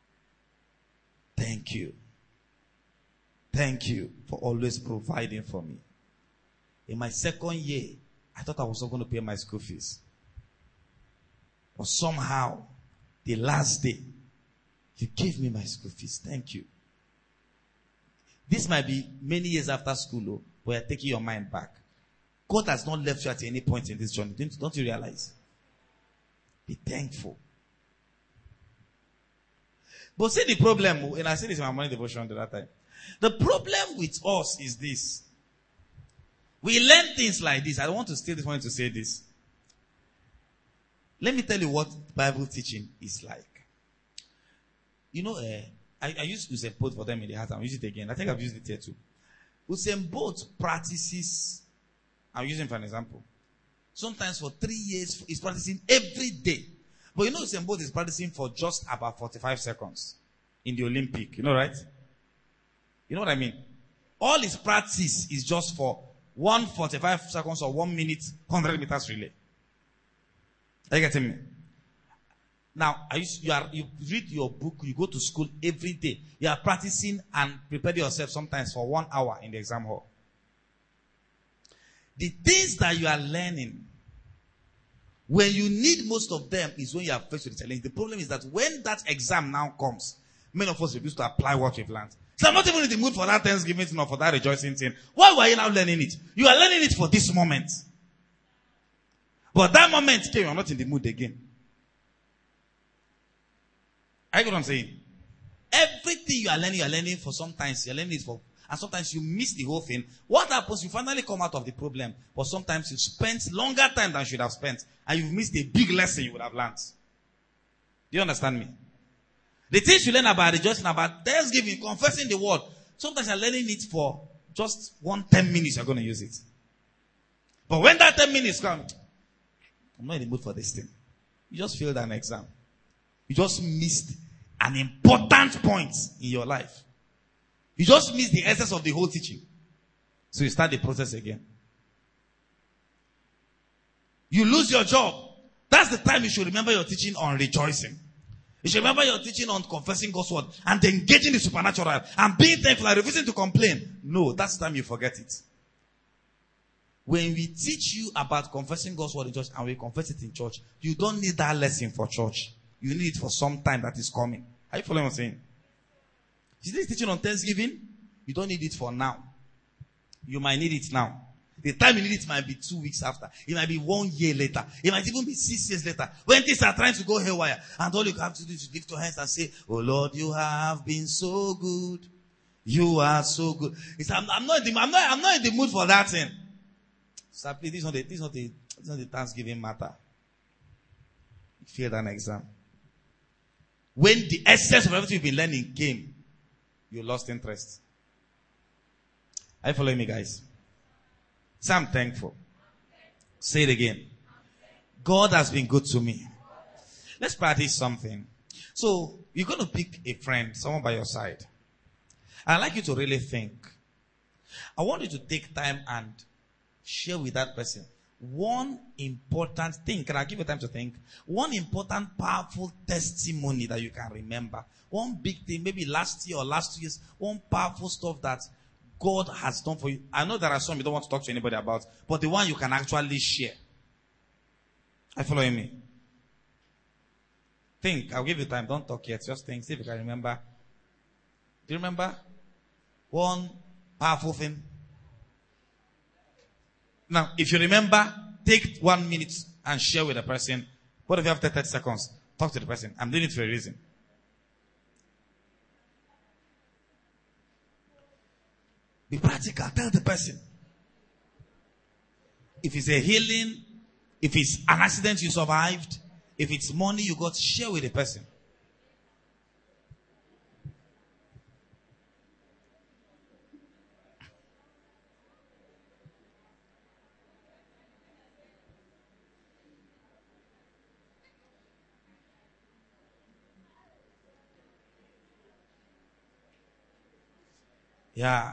Thank you. Thank you for always providing for me. In my second year, I thought I was not going to pay my school fees. But somehow, the last day, you gave me my school fees. Thank you. This might be many years after school, but you're taking your mind back. God has not left you at any point in this journey. Don't you realize? Be thankful. But see the problem, and I said this in my morning devotion the other time. The problem with us is this. We learn things like this. I don't want to stay this morning to say this. Let me tell you what Bible teaching is like. You know, I used Usain Bolt for them in the heart. I'll use it again. I think I've used it here too. Usain Bolt practices, I'm using for an example. Sometimes for 3 years, he's practicing every day. But you know Usain Bolt is practicing for just about 45 seconds in the Olympic. You know, right? You know what I mean? All his practice is just for 1:45 seconds or 1 minute, 100 meters relay. Are you getting me? Now, you read your book, you go to school every day. You are practicing and prepare yourself sometimes for 1 hour in the exam hall. The things that you are learning, When you need most of them is when you are faced with the challenge. The problem is that when that exam now comes, many of us refuse to apply what we've learned. So I'm not even in the mood for that Thanksgiving thing or for that rejoicing thing. Why were you now learning it? You are learning it for this moment. But that moment came, you're not in the mood again. I get what I'm saying? Everything you are learning for sometimes, you're learning it for, and sometimes you miss the whole thing. What happens? You finally come out of the problem, but sometimes you spent longer time than you should have spent, and you've missed a big lesson you would have learned. Do you understand me? The things you learn about rejoicing, about Thanksgiving, confessing the word, sometimes you're learning it for just 10 minutes, you're going to use it. But when that 10 minutes come, I'm not in the mood for this thing. You just failed an exam. You just missed an important point in your life. You just missed the essence of the whole teaching. So you start the process again. You lose your job. That's the time you should remember your teaching on rejoicing. You should remember your teaching on confessing God's word and engaging the supernatural and being thankful and refusing to complain. No, that's the time you forget it. When we teach you about confessing God's word in church and we confess it in church, you don't need that lesson for church. You need it for some time that is coming. Are you following what I'm saying? Is this teaching on Thanksgiving? You don't need it for now. You might need it now. The time you need it might be 2 weeks after. It might be 1 year later. It might even be 6 years later. When things are trying to go haywire. And all you have to do is lift your hands and say, "Oh Lord, you have been so good. You are so good." I'm not in the mood for that thing. So please, this is not the Thanksgiving matter. You failed an exam. When the essence of everything you've been learning came, you lost interest. Are you following me, guys? Say, I'm thankful. Say it again. God has been good to me. Let's practice something. So, you're going to pick a friend, someone by your side. I'd like you to really think. I want you to take time and share with that person one important thing. Can I give you time to think? One important, powerful testimony that you can remember. One big thing, maybe last year or last 2 years. One powerful stuff that God has done for you. I know there are some you don't want to talk to anybody about, but the one you can actually share. Are you following me? Think. I'll give you time. Don't talk yet. Just think. See if you can remember. Do you remember? One powerful thing. Now, if you remember, take 1 minute and share with the person. What if you have 30 seconds? Talk to the person. I'm doing it for a reason. Be practical. Tell the person. If it's a healing, if it's an accident you survived, if it's money you got, share with the person. Yeah.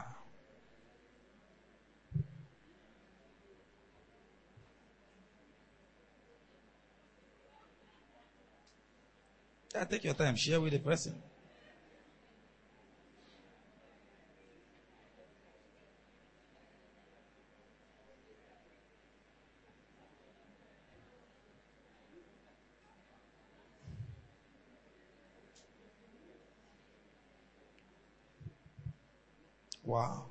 Yeah, take your time. Share with the person. Wow.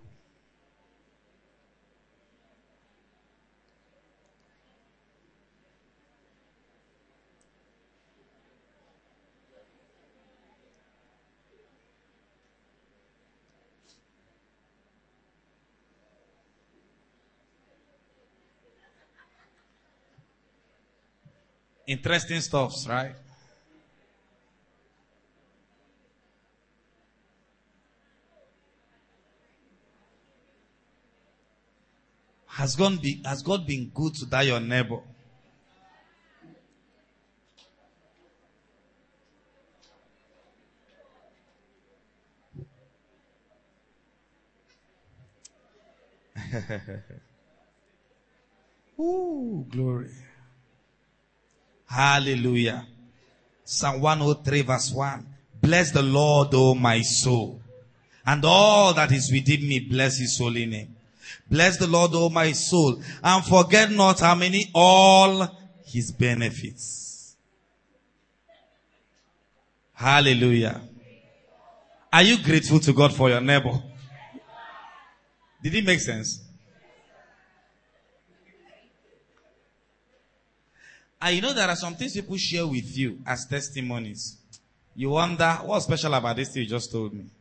Interesting stuff, right? Has God been good to that your neighbor? Ooh, glory. Hallelujah. Psalm 103 verse 1. Bless the Lord, O my soul, and all that is within me, bless his holy name. Bless the Lord, O my soul, and forget not how many all his benefits. Hallelujah. Are you grateful to God for your neighbor? Did it make sense? And you know there are some things people share with you as testimonies. You wonder, what's special about this thing you just told me?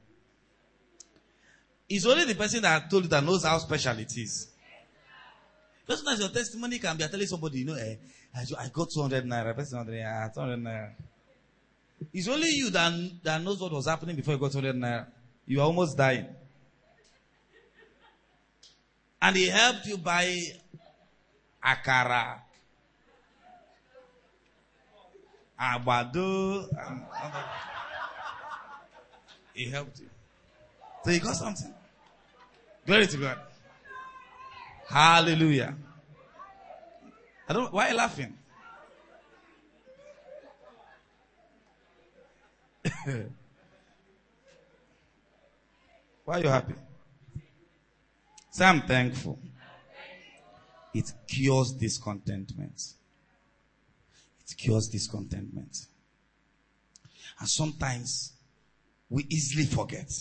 It's only the person that told you that knows how special it is. Just as your testimony can be, I telling somebody, you know, I got 200 naira, 200 naira. It's only you that knows what was happening before you got 200 naira. You are almost dying. And he helped you buy akara, abado, and he helped you. So you got something. Glory to God. Hallelujah. Why are you laughing? Why are you happy? Say, I'm thankful. It cures discontentment. It cures discontentment. And sometimes we easily forget.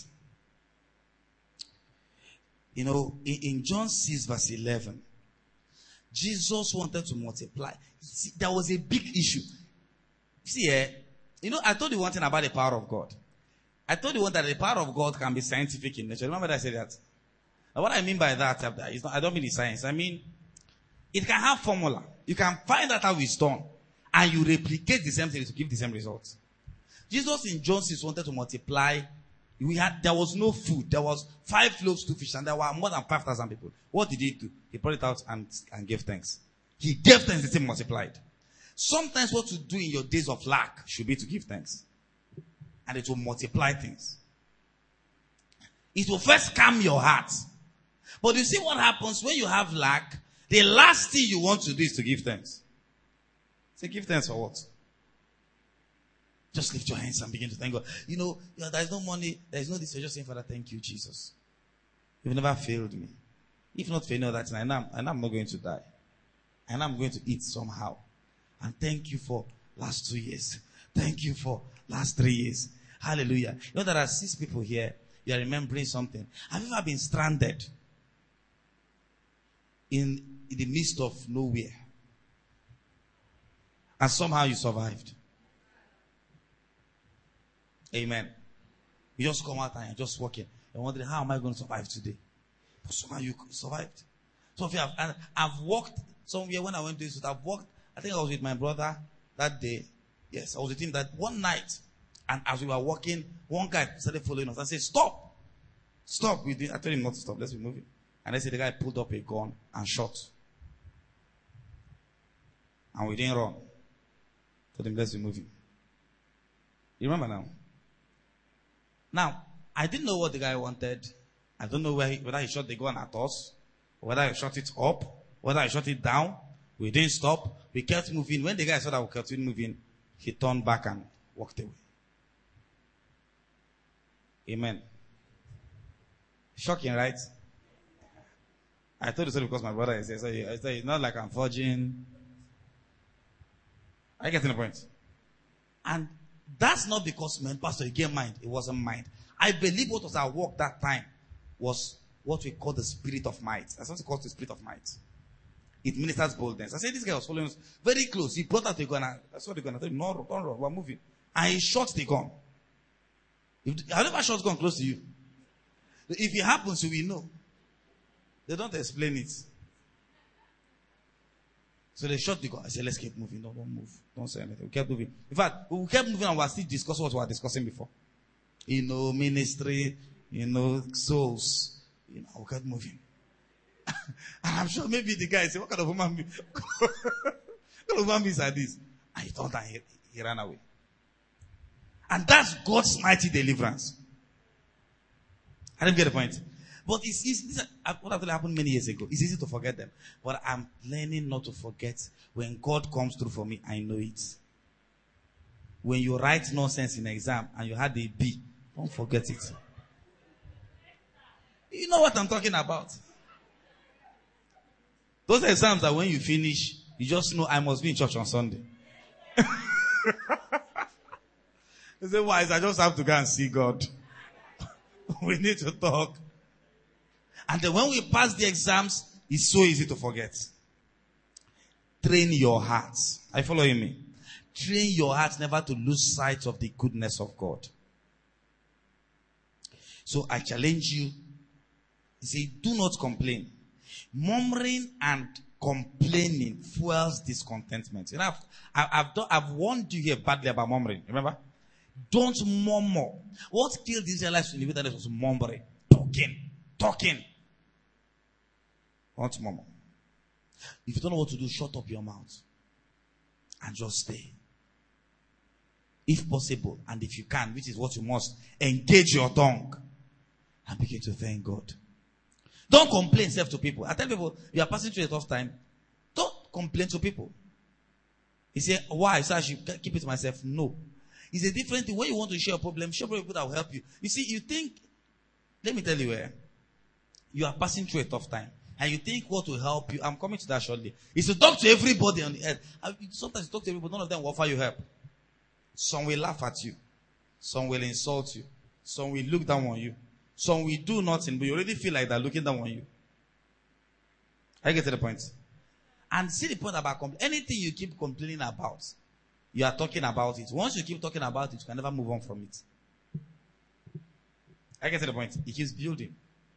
You know, in John 6 verse 11, Jesus wanted to multiply. See, there was a big issue. See, you know, I told you one thing about the power of God. I told you one that the power of God can be scientific in nature. Remember that I said that? Now, what I mean by that, I don't mean the science. I mean, it can have formula. You can find out how it's done. And you replicate the same thing to give the same results. Jesus in John 6 wanted to multiply. There was no food. There was 5 loaves, 2 fish, and there were more than 5,000 people. What did he do? He brought it out and gave thanks. He gave thanks, the thing multiplied. Sometimes what to do in your days of lack should be to give thanks. And it will multiply things. It will first calm your heart. But you see what happens when you have lack? The last thing you want to do is to give thanks. Say, give thanks for what? Just lift your hands and begin to thank God. You know, there's no money, there's no this. You're just saying, Father, thank you, Jesus. You've never failed me. If not failing all that, I know I'm not going to die. And I'm going to eat somehow. And thank you for last 2 years. Thank you for last 3 years. Hallelujah. You know, there are 6 people here. You are remembering something. Have you ever been stranded in the midst of nowhere? And somehow you survived. Amen. You just come out and you're just walking. You're wondering, how am I going to survive today? But somehow you survived. Some of you have, and I've walked somewhere when I went to this, I've walked, I think I was with my brother that day. Yes, I was with him that one night. And as we were walking, one guy started following us and said, stop. Stop. I told him not to stop. Let's be moving. And they said the guy pulled up a gun and shot. And we didn't run. Told him, let's be moving. You remember now? Now, I didn't know what the guy wanted. I don't know whether he shot the gun at us, or whether he shot it up, whether he shot it down. We didn't stop. We kept moving. When the guy saw that we kept moving, he turned back and walked away. Amen. Shocking, right? I told you so because my brother is here. So it's not like I'm forging. I get to the point. And that's not because, man, Pastor, you get mind. It wasn't mind. I believe what was at work that time was what we call the spirit of might. That's what we call the spirit of might. It ministers boldness. I said this guy was following us very close. He brought out the gun. I saw the gun. I told him, no, don't run. We're moving. And he shot the gun. Have you ever shot gun close to you? If it happens, you will know. They don't explain it. So they shot the gun. I said, let's keep moving. No, don't move. Don't say anything. We kept moving. In fact, we kept moving and we were still discussing what we were discussing before. You know, ministry, you know, souls. You know, we kept moving. And I'm sure maybe the guy said, what kind of woman be? What kind of woman beings are these? And he thought that he ran away. And that's God's mighty deliverance. I didn't get the point. But it's easy. What actually happened many years ago. It's easy to forget them. But I'm learning not to forget. When God comes through for me, I know it. When you write nonsense in exam and you had a B, don't forget it. You know what I'm talking about. Those exams are when you finish, You just know I must be in church on Sunday. You say, why? I just have to go and see God. We need to talk. And then when we pass the exams, it's so easy to forget. Train your heart. Are you following me? Train your heart never to lose sight of the goodness of God. So I challenge you. You say, do not complain. Murmuring and complaining fuels discontentment. You know, I've warned you here badly about murmuring. Remember? Don't murmur. What killed the Israelites in the wilderness was murmuring. Talking. Don't murmur. If you don't know what to do, shut up your mouth. And just stay. If possible, and if you can, which is what you must, engage your tongue. And begin to thank God. Don't complain self to people. I tell people, you are passing through a tough time. Don't complain to people. You say, why? So I should keep it to myself. No. It's a different thing. When you want to share a problem, share people that will help you. You see, you think, let me tell you where. You are passing through a tough time. And you think what will help you, I'm coming to that shortly, is to talk to everybody on the earth. Sometimes you talk to everybody, none of them will offer you help. Some will laugh at you. Some will insult you. Some will look down on you. Some will do nothing, but you already feel like they're looking down on you. I get to the point. And see the point about anything you keep complaining about, you are talking about it. Once you keep talking about it, you can never move on from it. I get to the point. It keeps building.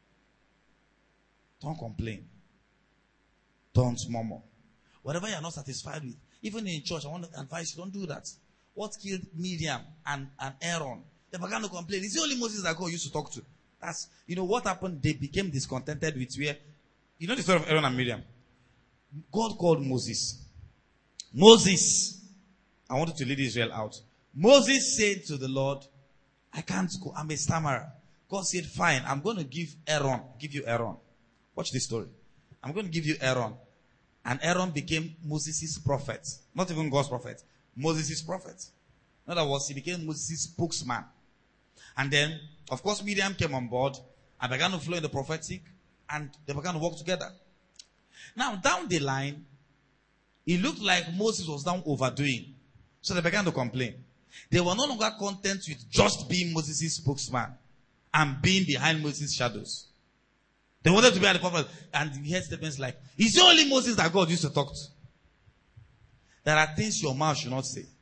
Don't complain. Don't murmur. Whatever you are not satisfied with, even in church, I want to advise you, don't do that. What killed Miriam and Aaron? They began to complain. It's the only Moses that God used to talk to. That's, you know what happened? They became discontented with where, you know the story of Aaron and Miriam? God called Moses. Moses, I wanted to lead Israel out. Moses said to the Lord, I can't go. I'm a stammerer. God said, fine, I'm going to give you Aaron. Watch this story. I'm going to give you Aaron. And Aaron became Moses' prophet. Not even God's prophet. Moses' prophet. In other words, he became Moses' spokesman. And then, of course, Miriam came on board and began to flow in the prophetic. And they began to work together. Now, down the line, it looked like Moses was down overdoing. So they began to complain. They were no longer content with just being Moses' spokesman and being behind Moses' shadows. They wanted to be at the conference. And you heard statements like, it's the only Moses that God used to talk to. There are things your mouth should not say.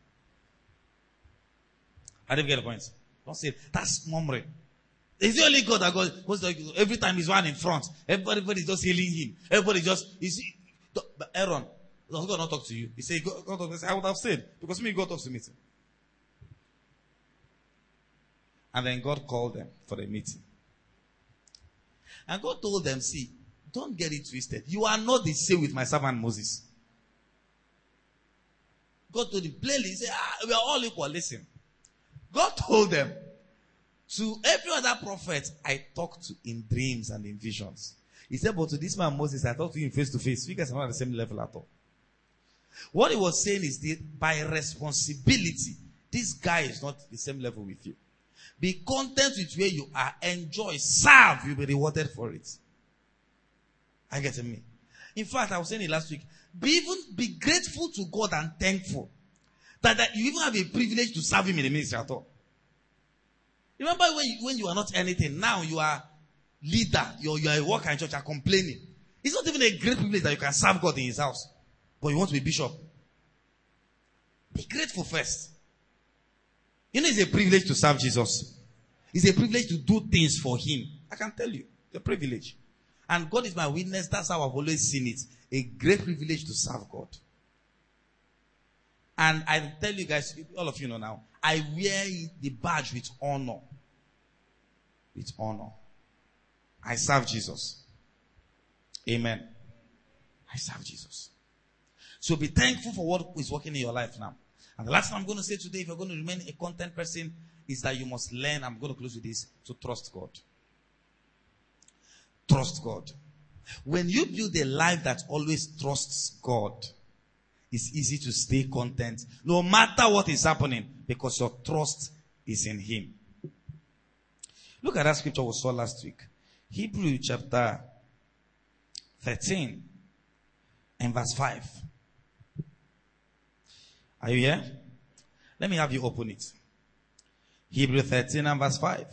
I didn't get the point. Don't say it. That's murmuring. It's the only God that God, every time he's one in front. Everybody's just healing him. Everybody just, but Aaron, does God not talk to you? He said, God talk to me. I would have said, because me, God talks to me too. And then God called them for the meeting. And God told them, see, don't get it twisted. You are not the same with my servant Moses. God told him plainly, he said, we are all equal. Listen. God told them, to every other prophet, I talk to in dreams and in visions. He said, but to this man Moses, I talk to him face to face. You guys are not at the same level at all. What he was saying is that by responsibility, this guy is not the same level with you. Be content with where you are. Enjoy. Serve. You'll be rewarded for it. I get to me. In fact, I was saying it last week. Be grateful to God and thankful that you even have a privilege to serve him in the ministry at all. Remember when you are not anything, now you are leader, you are a worker in church, you are complaining. It's not even a great privilege that you can serve God in his house, but you want to be bishop. Be grateful first. You know, it's a privilege to serve Jesus. It's a privilege to do things for him. I can tell you, it's a privilege. And God is my witness. That's how I've always seen it. A great privilege to serve God. And I tell you guys, all of you know now, I wear the badge with honor. With honor. I serve Jesus. Amen. I serve Jesus. So be thankful for what is working in your life now. And the last thing I'm going to say today, if you're going to remain a content person, is that you must learn, I'm going to close with this, to trust God. Trust God. When you build a life that always trusts God, it's easy to stay content, no matter what is happening, because your trust is in him. Look at that scripture we saw last week. Hebrews chapter 13 and verse 5. Are you here? Let me have you open it. Hebrews 13 and verse 5.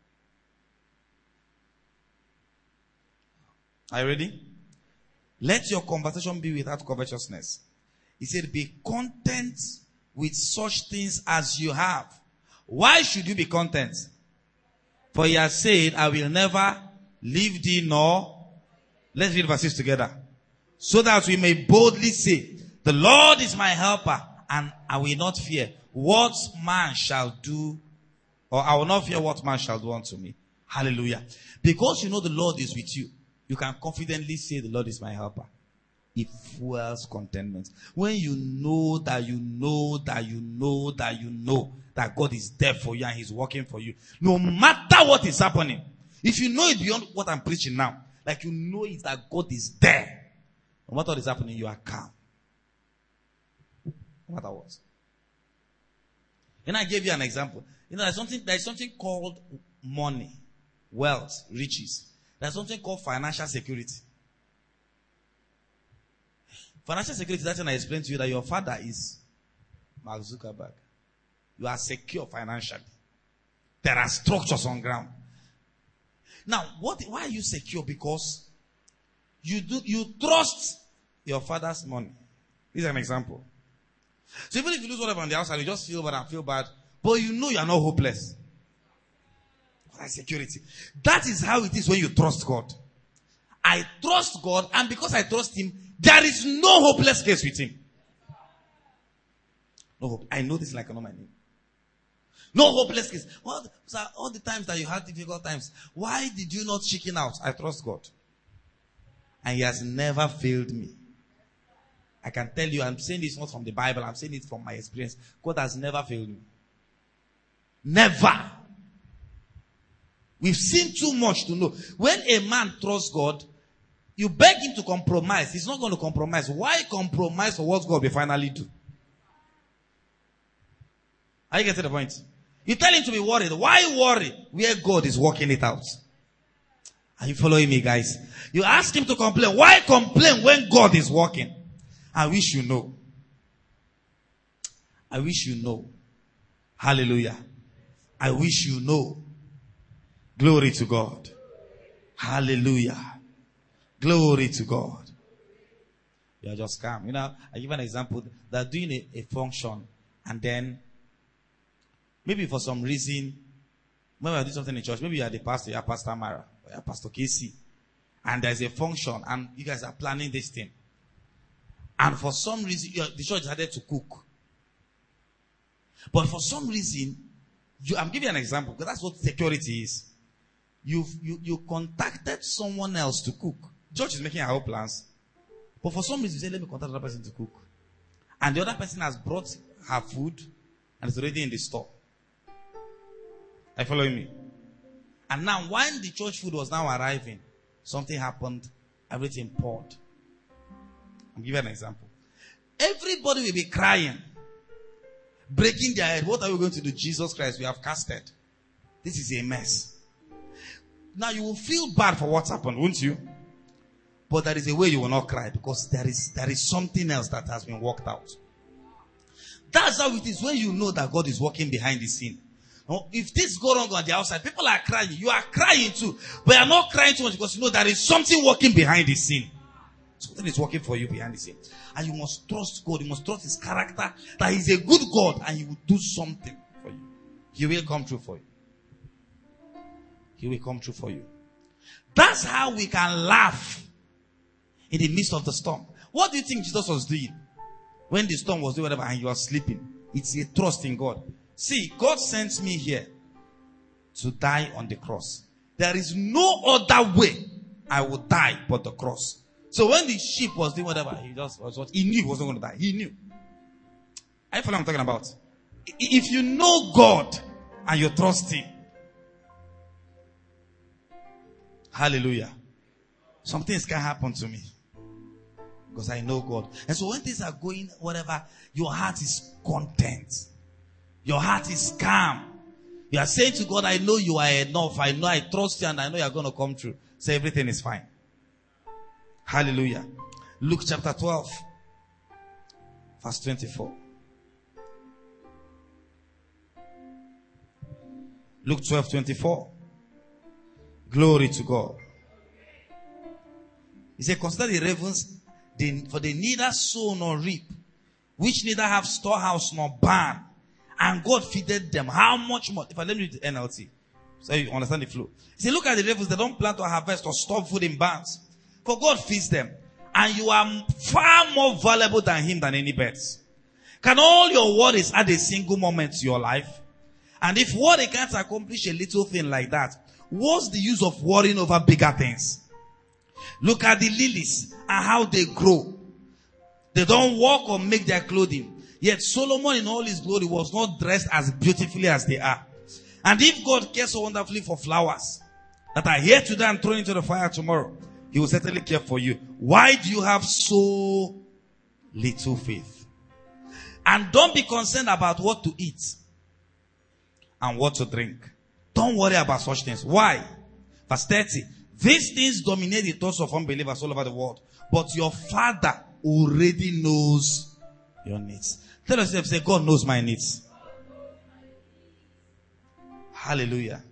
Are you ready? Let your conversation be without covetousness. He said, be content with such things as you have. Why should you be content? For he has said, I will never leave thee nor. Let's read verses together. So that we may boldly say, the Lord is my helper, and I will not fear what man shall do, or I will not fear what man shall do unto me. Hallelujah. Because you know the Lord is with you, you can confidently say the Lord is my helper. It fuels contentment. When you know that you know that you know that you know that God is there for you and he's working for you, no matter what is happening, if you know it beyond what I'm preaching now, like you know it that God is there, no matter what is happening, you are calm. No matter what. And I gave you an example. You know, there's something called money, wealth, riches. There's something called financial security. Financial security, that's when I explained to you that your father is Mark Zuckerberg. You are secure financially. There are structures on ground. Now, why are you secure? Because you trust your father's money. This is an example. So even if you lose whatever on the outside, you just feel bad and feel bad, but you know you are not hopeless. That's security. That is how it is when you trust God. I trust God, and because I trust him, there is no hopeless case with him. No hope. I know this like I know my name. No hopeless case. All the times that you had difficult times, why did you not chicken out? I trust God. And he has never failed me. I can tell you, I'm saying this not from the Bible, I'm saying it from my experience. God has never failed me. Never. We've seen too much to know. When a man trusts God, you beg him to compromise. He's not going to compromise. Why compromise for what God will finally do? Are you getting the point? You tell him to be worried. Why worry where God is working it out? Are you following me, guys? You ask him to complain. Why complain when God is working? I wish you know. I wish you know. Hallelujah. I wish you know. Glory to God. Hallelujah. Glory to God. You are just calm. You know, I give an example. They're doing a function, and then maybe for some reason, when we are doing something in church, maybe you are the pastor, you are Pastor Mara, or you are Pastor Casey, and there's a function, and you guys are planning this thing. And for some reason, the church decided to cook. But for some reason, I'm giving you an example, because that's what security is. You contacted someone else to cook. Church is making her own plans. But for some reason, you say, let me contact another person to cook. And the other person has brought her food, and it's already in the store. Are you following me? And now, when the church food was now arriving, something happened, everything poured. I'll give you an example. Everybody will be crying, breaking their head. What are we going to do? Jesus Christ, we have casted. This is a mess. Now you will feel bad for what happened, won't you? But there is a way you will not cry, because there is something else that has been worked out. That's how it is when you know that God is working behind the scene. Now, if this go wrong on the outside, people are crying. You are crying too. But you are not crying too much, because you know there is something working behind the scene. Something is working for you behind the scene. And you must trust God. You must trust his character, that he's a good God and he will do something for you. He will come true for you. He will come true for you. That's how we can laugh in the midst of the storm. What do you think Jesus was doing when the storm was doing whatever and you are sleeping? It's a trust in God. See, God sent me here to die on the cross. There is no other way I would die but the cross. So when the sheep was doing whatever, he knew he wasn't going to die. He knew. I feel what I'm talking about. If you know God and you trust him, hallelujah, some things can happen to me because I know God. And so when things are going whatever, your heart is content. Your heart is calm. You are saying to God, I know you are enough. I know I trust you and I know you are going to come through. So everything is fine. Hallelujah. Luke chapter 12, verse 24. Luke 12:24. Glory to God. He said, consider the ravens, for they neither sow nor reap, which neither have storehouse nor barn, and God feedeth them. How much more? If I let me read the NLT, so you understand the flow. He said, look at the ravens, they don't plant or harvest or store food in barns, for God feeds them. And you are far more valuable than him than any birds. Can all your worries add a single moment to your life? And if worry can't accomplish a little thing like that, what's the use of worrying over bigger things? Look at the lilies and how they grow. They don't walk or make their clothing. Yet Solomon in all his glory was not dressed as beautifully as they are. And if God cares so wonderfully for flowers that are here today and thrown into the fire tomorrow, he will certainly care for you. Why do you have so little faith? And don't be concerned about what to eat and what to drink. Don't worry about such things. Why? Verse 30. These things dominate the thoughts of unbelievers all over the world. But your Father already knows your needs. Tell yourself, say, God knows my needs. Hallelujah.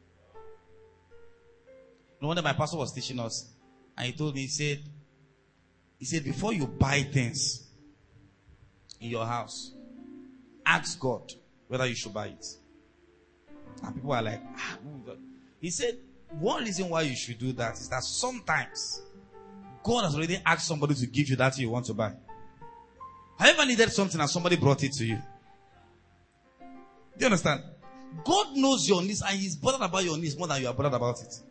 No wonder my pastor was teaching us. And he told me, he said, before you buy things in your house, ask God whether you should buy it. And people are like, God. He said, one reason why you should do that is that sometimes God has already asked somebody to give you that you want to buy. Have you ever needed something and somebody brought it to you? Do you understand? God knows your needs and he's bothered about your needs more than you are bothered about it.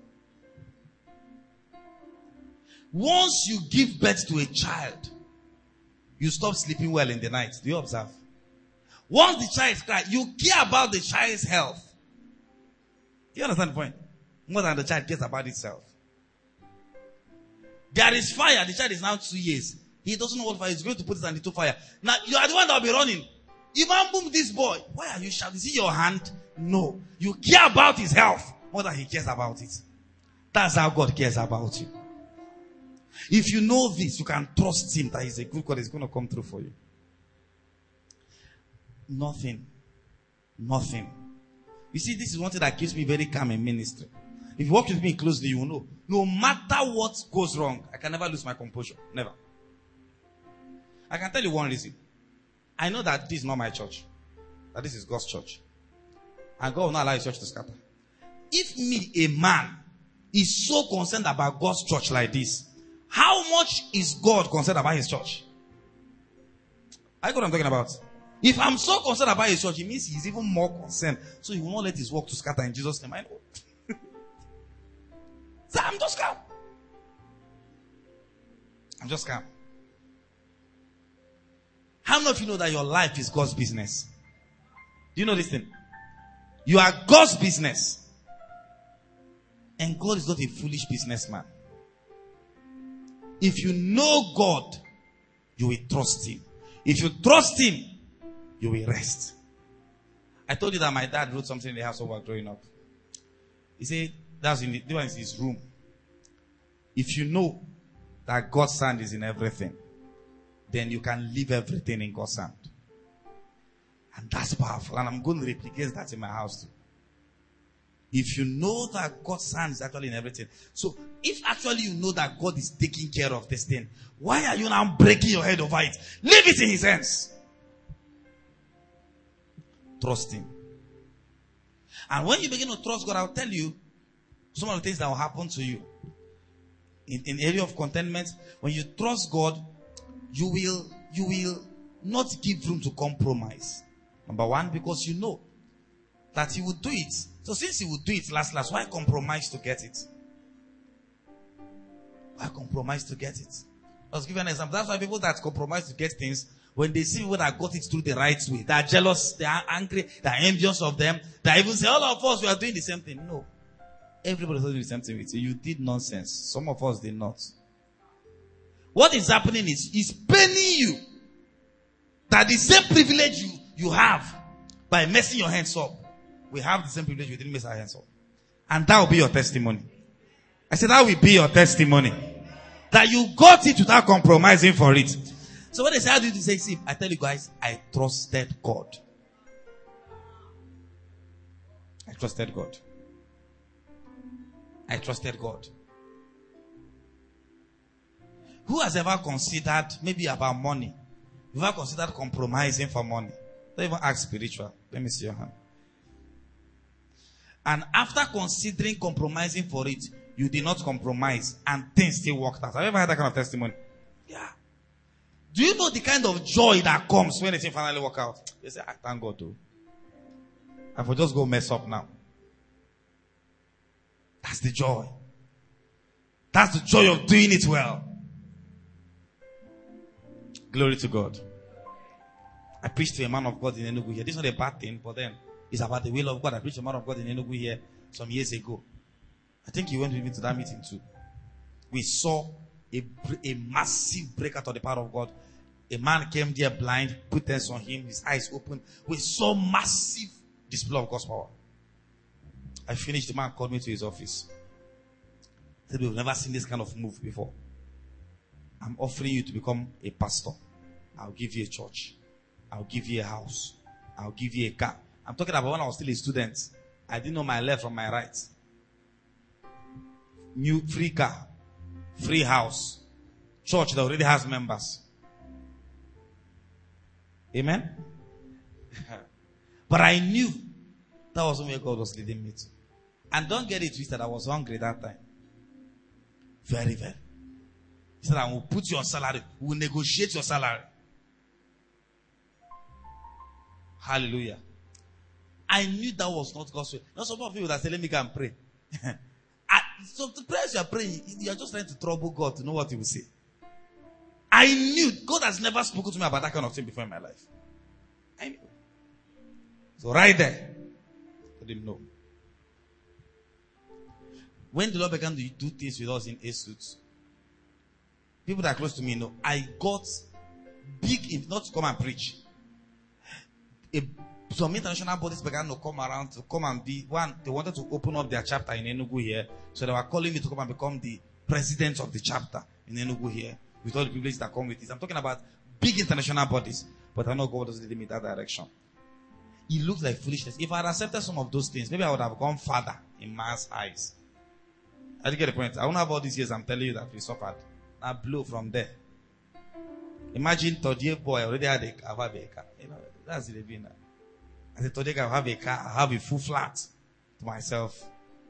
Once you give birth to a child, you stop sleeping well in the night. Do you observe? Once the child cries, you care about the child's health. Do you understand the point? More than the child cares about itself. There is fire. The child is now 2 years. He doesn't know what fire is. He's going to put it into fire. Now, you are the one that will be running. Even boom, this boy. Why are you shouting? Is it your hand? No. You care about his health more than he cares about it. That's how God cares about you. If you know this, you can trust him that he's a good God. He's going to come through for you. Nothing. You see, this is one thing that keeps me very calm in ministry. If you walk with me closely, you will know. No matter what goes wrong, I can never lose my composure. Never. I can tell you one reason. I know that this is not my church. That this is God's church. And God will not allow his church to scatter. If me, a man, is so concerned about God's church like this, how much is God concerned about his church? I know what I'm talking about. If I'm so concerned about his church, it means he's even more concerned. So he will not let his work to scatter in Jesus' name. I know. So I'm just calm. How many of you know that your life is God's business? Do you know this thing? You are God's business. And God is not a foolish businessman. If you know God, you will trust him. If you trust him, you will rest. I told you that my dad wrote something in the house while growing up. He said, that's in his room. If you know that God's hand is in everything, then you can leave everything in God's hand. And that's powerful. And I'm going to replicate that in my house too. If you know that God's hand is actually in everything. So, if actually you know that God is taking care of this thing, why are you now breaking your head over it? Leave it in his hands. Trust him. And when you begin to trust God, I'll tell you some of the things that will happen to you. In the area of contentment, when you trust God, you will not give room to compromise. Number one, because you know that he will do it. So since he will do it last, why compromise to get it? Why compromise to get it? Let's give you an example. That's why people that compromise to get things, when they see people that got it through the right way, they are jealous, they are angry, they are envious of them. They even say, all of us, we are doing the same thing. No. Everybody is doing the same thing with you. You did nonsense. Some of us did not. What is happening is, it's paining you that the same privilege you have by messing your hands up, we have the same privilege we didn't mess our hands up. And that will be your testimony. I said that will be your testimony. That you got it without compromising for it. So when they say, how do you say, see, I tell you guys, I trusted God. I trusted God. I trusted God. Who has ever considered, maybe about money? You've ever considered compromising for money? Don't even ask spiritual. Let me see your hand. And after considering compromising for it, you did not compromise and things still worked out. Have you ever had that kind of testimony? Yeah. Do you know the kind of joy that comes when it finally work out? You say, I thank God too. I will just go mess up now. That's the joy. That's the joy of doing it well. Glory to God. I preached to a man of God in Enugu here. This is not a bad thing, but then it's about the will of God. I preached to a man of God in Enugu here some years ago. I think you went with me to that meeting too. We saw a massive breakout of the power of God. A man came there blind, put hands on him, his eyes open. We saw massive display of God's power. I finished, the man called me to his office. He said, we've never seen this kind of move before. I'm offering you to become a pastor. I'll give you a church. I'll give you a house. I'll give you a car. I'm talking about when I was still a student. I didn't know my left from my right. New free car. Free house. Church that already has members. Amen? But I knew that wasn't where God was leading me to. And don't get it twisted, I was hungry that time. Very, very. He said, I will put you on salary. We will negotiate your salary. Hallelujah. I knew that was not God's way. Now some of you that say, let me go and pray. So the prayers you are praying, you are just trying to trouble God to know what he will say. I knew God has never spoken to me about that kind of thing before in my life. I knew. So right there, I didn't know. When the Lord began to do things with us in A suits, people that are close to me know, I got big, not to come and preach. Some international bodies began to come around to come and be one. They wanted to open up their chapter in Enugu here. So they were calling me to come and become the president of the chapter in Enugu here. With all the privileges that come with it. I'm talking about big international bodies. But I know God doesn't lead me in that direction. It looks like foolishness. If I had accepted some of those things, maybe I would have gone further in man's eyes. I didn't get the point. I won't have all these years I'm telling you that we suffered. I blew from there. Imagine third year boy already had a car. You know, that's the living. I said, today I have a car, I have a full flat to myself.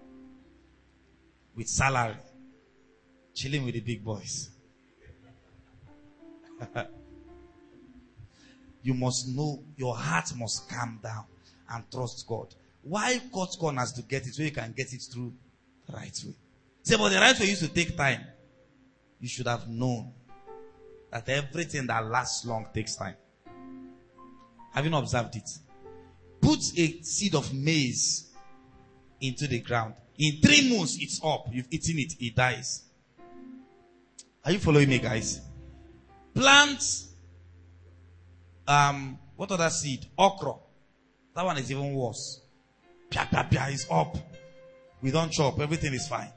With salary. Chilling with the big boys. You must know, your heart must calm down and trust God. Why cut corners to get it so you can get it through the right way? Say, but the right way used to take time. You should have known that everything that lasts long takes time. Have you not observed it? Put a seed of maize into the ground. In 3 months, it's up. You've eaten it. It dies. Are you following me, guys? Plant, what other seed? Okra. That one is even worse. Pia, pia, pia, is up. We don't chop. Everything is fine.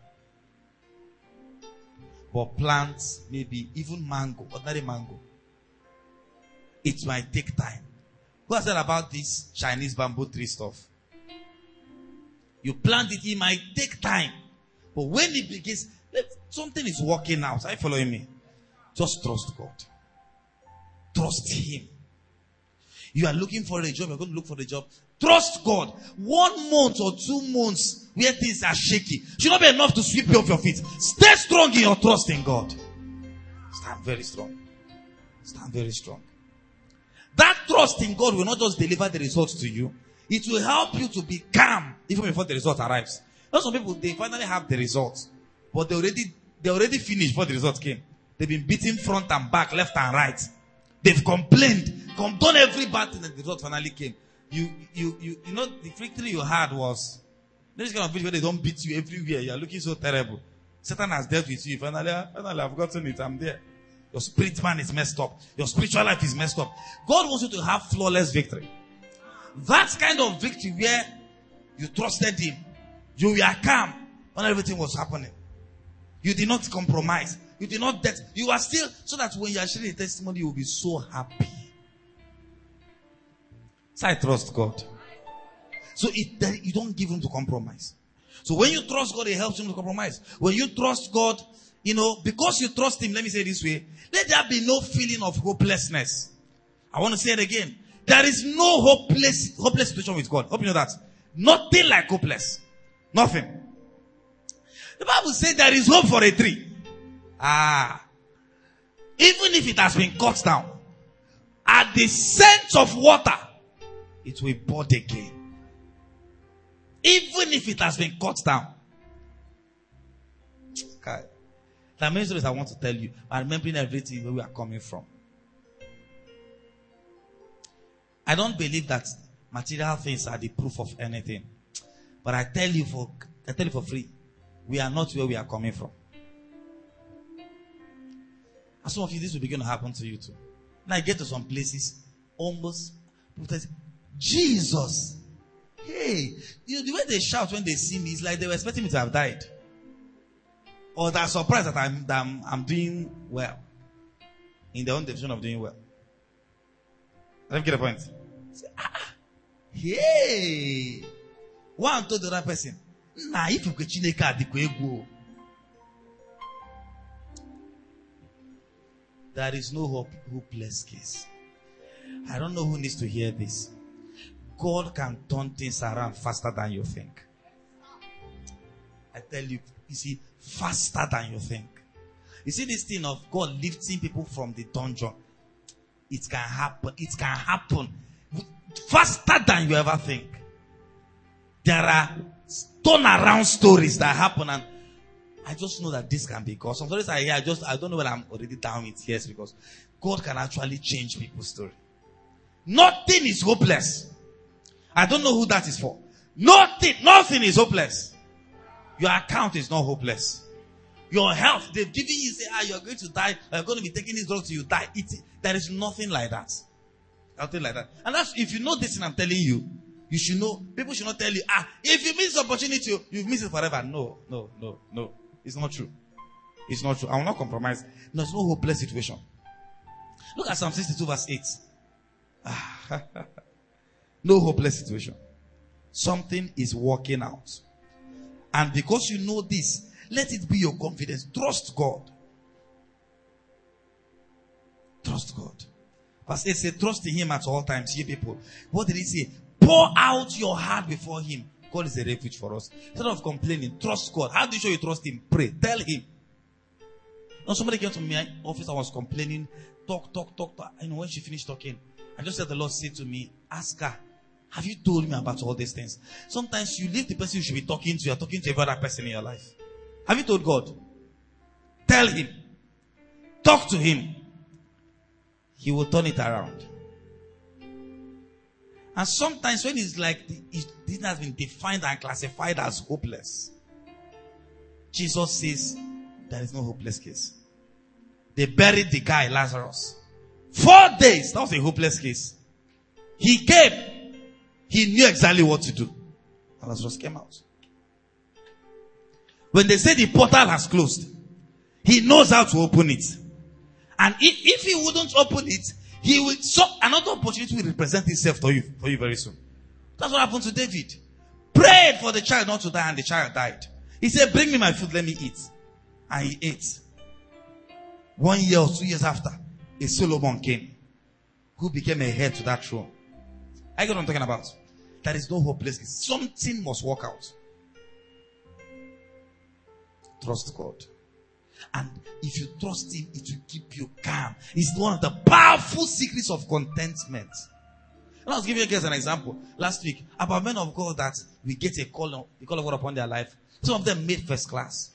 But plants, maybe even mango, ordinary mango. It might take time. God said about this Chinese bamboo tree stuff. You plant it might take time. But when it begins, something is working out. Are you following me? Just trust God. Trust Him. You are looking for a job, you're going to look for the job. Trust God. 1 month or 2 months where things are shaky should not be enough to sweep you off your feet. Stay strong in your trust in God. Stand very strong. Stand very strong. That trust in God will not just deliver the results to you. It will help you to be calm even before the result arrives. Now some people, they finally have the results. But they already finished before the result came. They've been beaten front and back, left and right. They've complained, done every bad thing, and the result finally came. You know, the victory you had was, this kind of victory where they don't beat you everywhere. You are looking so terrible. Satan has dealt with you. Finally, I've gotten it. I'm there. Your spirit man is messed up. Your spiritual life is messed up. God wants you to have flawless victory. That kind of victory where you trusted Him. You were calm when everything was happening. You did not compromise. You did not debt. You are still, so that when you are sharing a testimony, you will be so happy. So I trust God. So you don't give room to compromise. So when you trust God, it helps him to compromise. When you trust God, because you trust him, let me say it this way, let there be no feeling of hopelessness. I want to say it again. There is no hopeless situation with God. Hope you know that. Nothing like hopeless. Nothing. The Bible says there is hope for a tree. Even if it has been cut down, at the scent of water, it will bud again. Even if it has been cut down. Okay. There are many stories I want to tell you. I'm remembering everything where we are coming from. I don't believe that material things are the proof of anything. But I tell you for free, we are not where we are coming from. And some of you, this will begin to happen to you too. Now I get to some places, almost, people say, Jesus, hey, the way they shout when they see me is like they were expecting me to have died. Or they're surprised that I'm doing well. In their own definition of doing well. Let me get a point. Say, hey. One told the other person, nah, if you get Chineke, there is no hopeless case. I don't know who needs to hear this. God can turn things around faster than you think. I tell you, see, faster than you think. You see this thing of God lifting people from the dungeon. It can happen. It can happen faster than you ever think. There are turnaround stories that happen, and I just know that this can be God. Some stories I hear, I don't know whether I'm already down with tears, because God can actually change people's story. Nothing is hopeless. I don't know who that is for. Nothing is hopeless. Your account is not hopeless. Your health, they've given you, say, you're going to die, you're going to be taking this drug till you die. There is nothing like that. Nothing like that. And that's, if you know this and I'm telling you, you should know. People should not tell you, if you miss the opportunity, you've missed it forever. No. It's not true. It's not true. I will not compromise. There's no hopeless situation. Look at Psalm 62 verse 8. No hopeless situation. Something is working out. And because you know this, let it be your confidence. Trust God. Trust God. Verse 8 says, trust in him at all times, ye people. What did he say? Pour out your heart before him. God is a refuge for us. Instead of complaining, trust God. How do you show you trust him? Pray. Tell him. Now somebody came to my office, I was complaining. Talk. When she finished talking, I just said the Lord said to me, ask her, have you told me about all these things? Sometimes you leave the person you should be talking to, you're talking to every other person in your life. Have you told God? Tell him. Talk to him. He will turn it around. And sometimes when it's like it has been defined and classified as hopeless, Jesus says there is no hopeless case. They buried the guy Lazarus. 4 days. That was a hopeless case. He came. He knew exactly what to do. And Lazarus came out. When they say the portal has closed, he knows how to open it. And if he wouldn't open it, he will, another opportunity will represent itself for you very soon. That's what happened to David. Prayed for the child not to die, and the child died. He said, bring me my food, let me eat. And he ate. 1 year or 2 years after, a Solomon came, who became a heir to that throne. I get what I'm talking about. There is no hopeless case. Something must work out. Trust God. And if you trust him, it will keep you calm. It's one of the powerful secrets of contentment. And I was giving you guys an example last week about men of God that we get a call of God upon their life. Some of them made first class.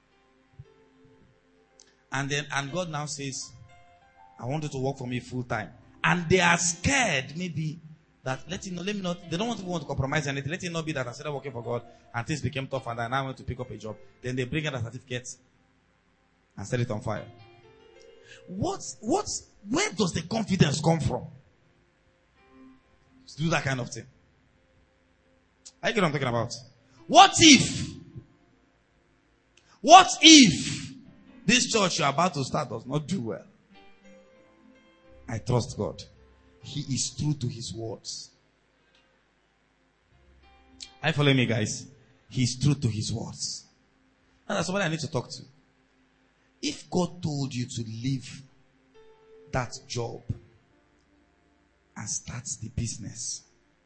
And God now says, I want you to work for me full time. And they are scared maybe that let me not, they don't want to compromise anything. Let it not be that I started working for God and things became tough and I now want to pick up a job. Then they bring out a certificate and set it on fire. Where does the confidence come from to do that kind of thing? I get what I'm talking about. What if this church you're about to start does not do well? I trust God. He is true to his words. Are you following me, guys? He's true to his words. And that's somebody I need to talk to. If God told you to leave that job and start the business,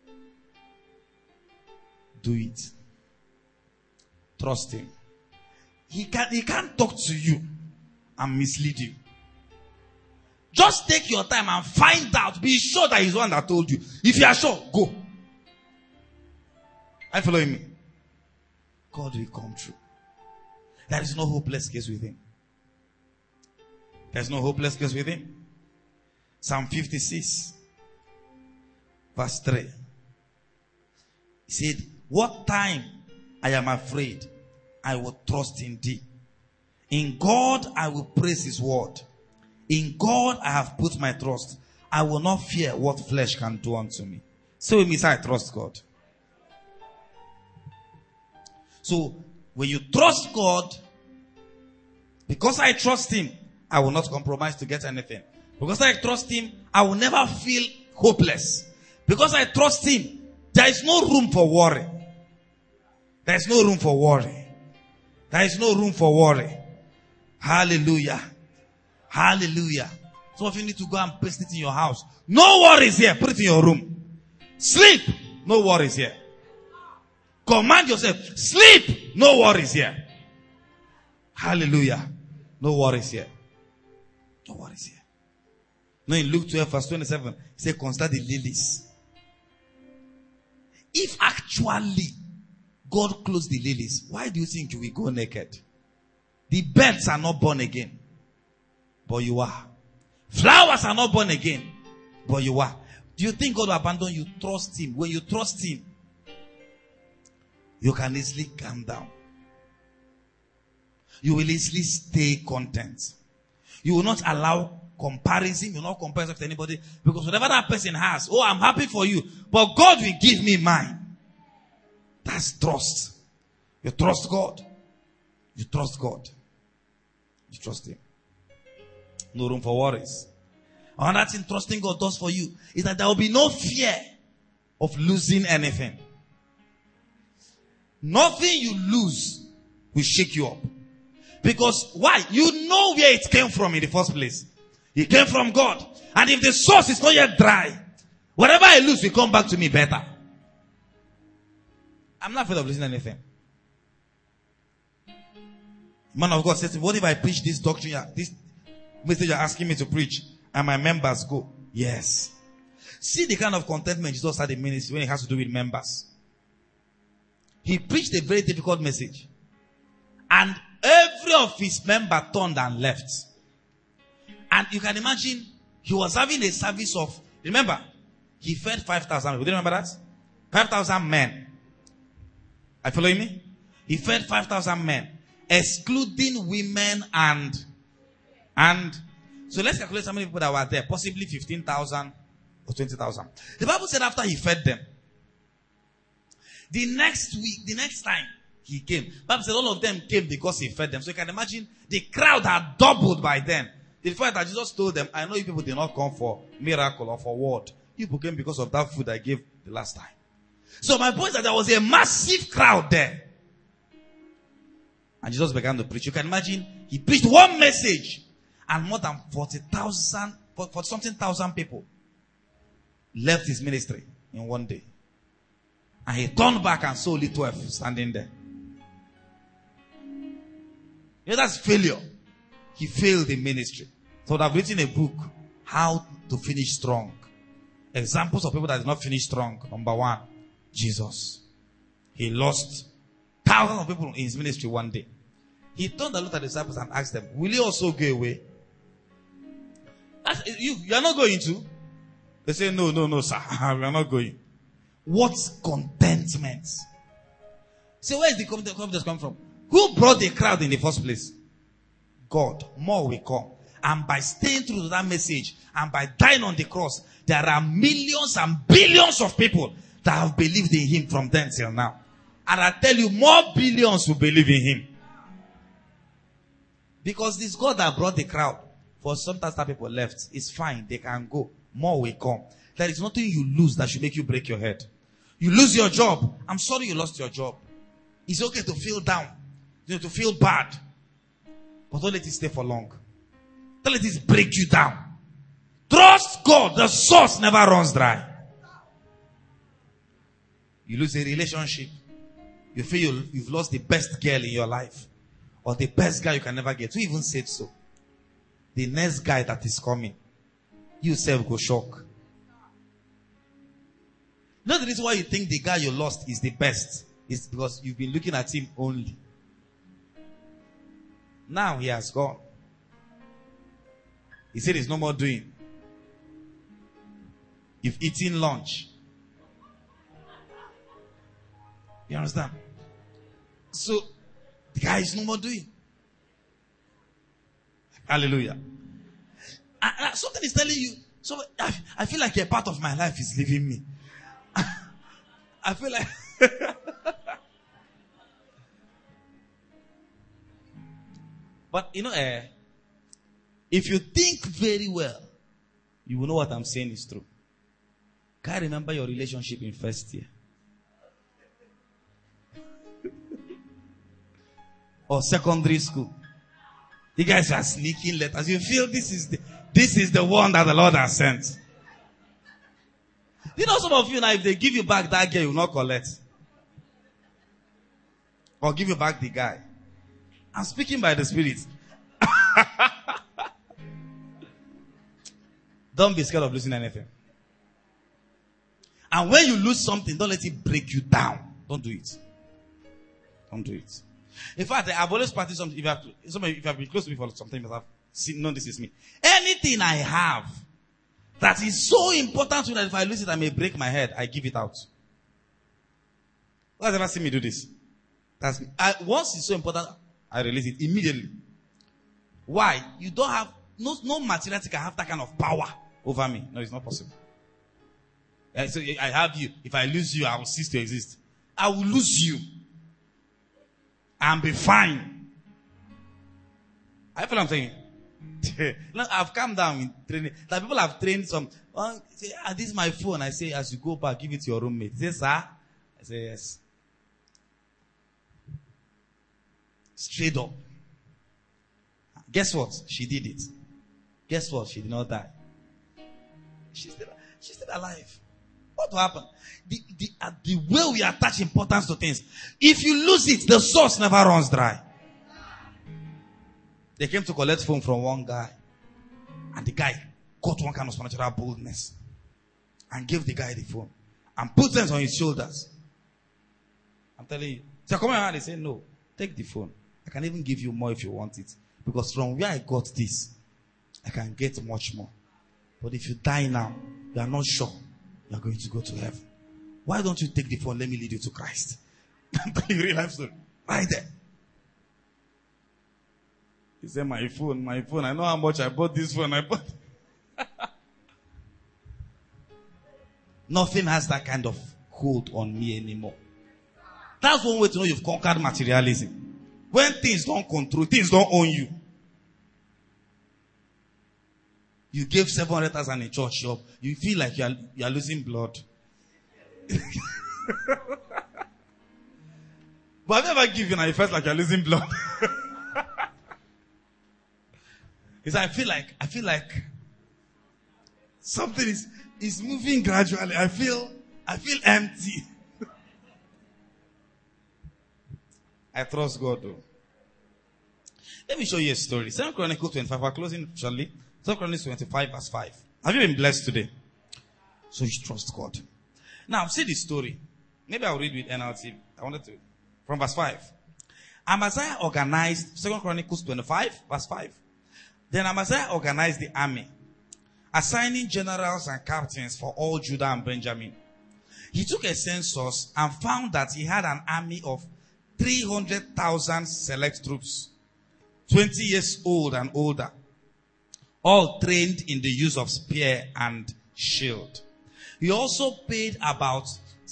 do it. Trust him. He can't talk to you and mislead you. Just take your time and find out. Be sure that he's the one that told you. If you are sure, go. Are you following me? God will come true. There is no hopeless case with him. There's no hopeless case with him. Psalm 56, verse 3. He said, what time I am afraid, I will trust in thee. In God I will praise his word. In God I have put my trust. I will not fear what flesh can do unto me. So it means I trust God. So when you trust God, because I trust him, I will not compromise to get anything. Because I trust him, I will never feel hopeless. Because I trust him, there is no room for worry. There is no room for worry. There is no room for worry. Hallelujah. Hallelujah. Some of you need to go and paste it in your house. No worries here. Put it in your room. Sleep. No worries here. Command yourself. Sleep. No worries here. Hallelujah. No worries here. No worries here. No, in Luke 12 verse 27, he said, consider the lilies. If actually God clothes the lilies, why do you think you will go naked? The birds are not born again, but you are. Flowers are not born again, but you are. Do you think God will abandon you? Trust him. When you trust him, you can easily calm down. You will easily stay content. You will not allow comparison. You will not compare yourself to anybody. Because whatever that person has, oh, I'm happy for you, but God will give me mine. That's trust. You trust God. You trust God. You trust him. No room for worries. Another thing trusting God does for you is that there will be no fear of losing anything. Nothing you lose will shake you up. Because why? You know where it came from in the first place. It came from God. And if the source is not yet dry, whatever I lose will come back to me better. I'm not afraid of losing anything. Man of God says, what if I preach this doctrine, this message you're asking me to preach, and my members go? Yes. See the kind of contentment Jesus had in ministry when it has to do with members. He preached a very difficult message. And every of his members turned and left. And you can imagine, he was having a service of, remember, he fed 5,000 people. Do you remember that? 5,000 men. Are you following me? He fed 5,000 men, excluding women and so let's calculate how many people that were there. Possibly 15,000 or 20,000. The Bible said after he fed them, the next time he came, the Bible said all of them came because he fed them. So you can imagine the crowd had doubled by then. The fact that Jesus told them, I know you people did not come for miracle or for word. You people came because of that food I gave the last time. So my point is that there was a massive crowd there. And Jesus began to preach. You can imagine, he preached one message and more than 40,000 people left his ministry in one day. And he turned back and saw only 12 standing there. You know, that's failure. He failed in ministry. So I've written a book, How to Finish Strong. Examples of people that did not finish strong. Number one, Jesus. He lost thousands of people in his ministry one day. He turned and looked at the disciples and asked them, will you also go away? You are not going to? They say, no, sir. We are not going. What's contentment? So where is the confidence coming from? Who brought the crowd in the first place? God. More will come. And by staying true to that message and by dying on the cross, there are millions and billions of people that have believed in him from then till now. And I tell you, more billions will believe in him. Because this God that brought the crowd, for sometimes that people left, it's fine. They can go. More will come. There is nothing you lose that should make you break your head. You lose your job. I'm sorry you lost your job. It's okay to feel down. To feel bad. But don't let it stay for long. Don't let it break you down. Trust God. The source never runs dry. You lose a relationship. You feel you've lost the best girl in your life. Or the best guy you can never get. Who even said so? The next guy that is coming. You self go shock. Not the reason why you think the guy you lost is the best. It's because you've been looking at him only. Now he has gone. He said he's no more doing. You've eaten lunch. You understand? So, the guy is no more doing. Hallelujah. Something is telling you. So I feel like a part of my life is leaving me. I feel like. But if you think very well, you will know what I'm saying is true. Can I remember your relationship in first year? Or secondary school? You guys are sneaking letters. You feel this is the one that the Lord has sent. You know, some of you now, if they give you back that girl, you will not collect. Or give you back the guy. I'm speaking by the Spirit. Don't be scared of losing anything. And when you lose something, don't let it break you down. Don't do it. Don't do it. In fact, I've always practiced something. If you have been close to me for some time, you have known this is me. Anything I have that is so important to me that if I lose it, I may break my head, I give it out. Who has ever seen me do this? That's me. Once it's so important, I release it immediately. Why? You don't have, no materiality can have that kind of power over me. No, it's not possible. So I have you. If I lose you, I will cease to exist. I will lose you. And be fine. I feel what I'm saying. I've come down in training. Like people have trained some. Say, this is my phone. I say, as you go back, give it to your roommate. He says, sir? I say, yes. Straight up. Guess what? She did it. Guess what? She did not die. She's still alive. What will happen? The way we attach importance to things. If you lose it, the source never runs dry. They came to collect phone from one guy. And the guy got one kind of supernatural boldness. And gave the guy the phone. And put them on his shoulders. I'm telling you. So come around and say, no, take the phone. I can even give you more if you want it. Because from where I got this, I can get much more. But if you die now, you are not sure you are going to go to heaven. Why don't you take the phone? Let me lead you to Christ. I'm telling you real life story. Right there. He said, my phone. I know how much I bought this phone. Nothing has that kind of hold on me anymore. That's one way to know you've conquered materialism. When things don't control, things don't own you. You gave 700,000 in church shop. You feel like you are losing blood. But have you ever given and you felt like you're losing blood? It's I feel like something is moving gradually. I feel empty. I trust God though. Let me show you a story. 2 Chronicles 25. We're closing shortly. 2 Chronicles 25 verse 5. Have you been blessed today? So you trust God. Now see the story. Maybe I'll read with NLT. I wanted to. From verse 5. Amaziah organized, 2 Chronicles 25 verse 5. Then Amaziah organized the army, assigning generals and captains for all Judah and Benjamin. He took a census and found that he had an army of 300,000 select troops, 20 years old and older, all trained in the use of spear and shield. He also paid about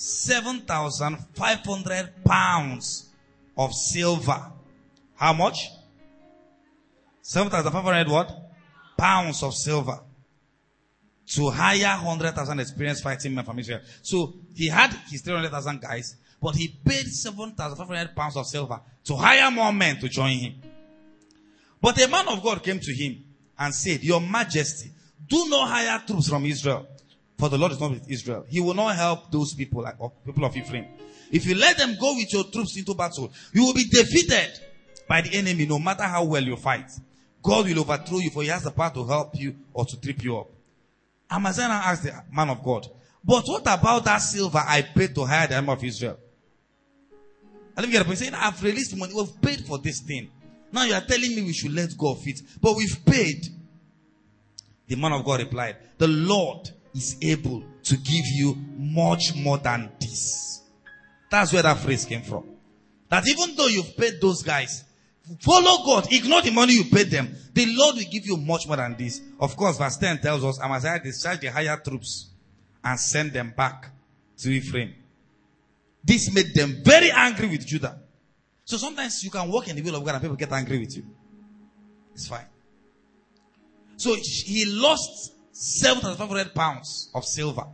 7,500 pounds of silver. How much? 7,500 what? Pounds of silver. to hire 100,000 experienced fighting men from Israel. So he had his 300,000 guys, but he paid 7,500 pounds of silver to hire more men to join him. But a man of God came to him and said, Your Majesty, do not hire troops from Israel, for the Lord is not with Israel. He will not help those people like people of Ephraim. If you let them go with your troops into battle, you will be defeated by the enemy no matter how well you fight. God will overthrow you, for he has the power to help you or to trip you up. Amaziah asked the man of God, but what about that silver I paid to hire the army of Israel? And get up saying, I've released money, we've paid for this thing. Now you are telling me we should let go of it, but we've paid. The man of God replied, the Lord is able to give you much more than this. That's where that phrase came from. That even though you've paid those guys, follow God, ignore the money you paid them, the Lord will give you much more than this. Of course, verse 10 tells us, Amaziah discharged the higher troops and sent them back to Ephraim. This made them very angry with Judah. So sometimes you can walk in the will of God and people get angry with you. It's fine. So he lost 7,500 pounds of silver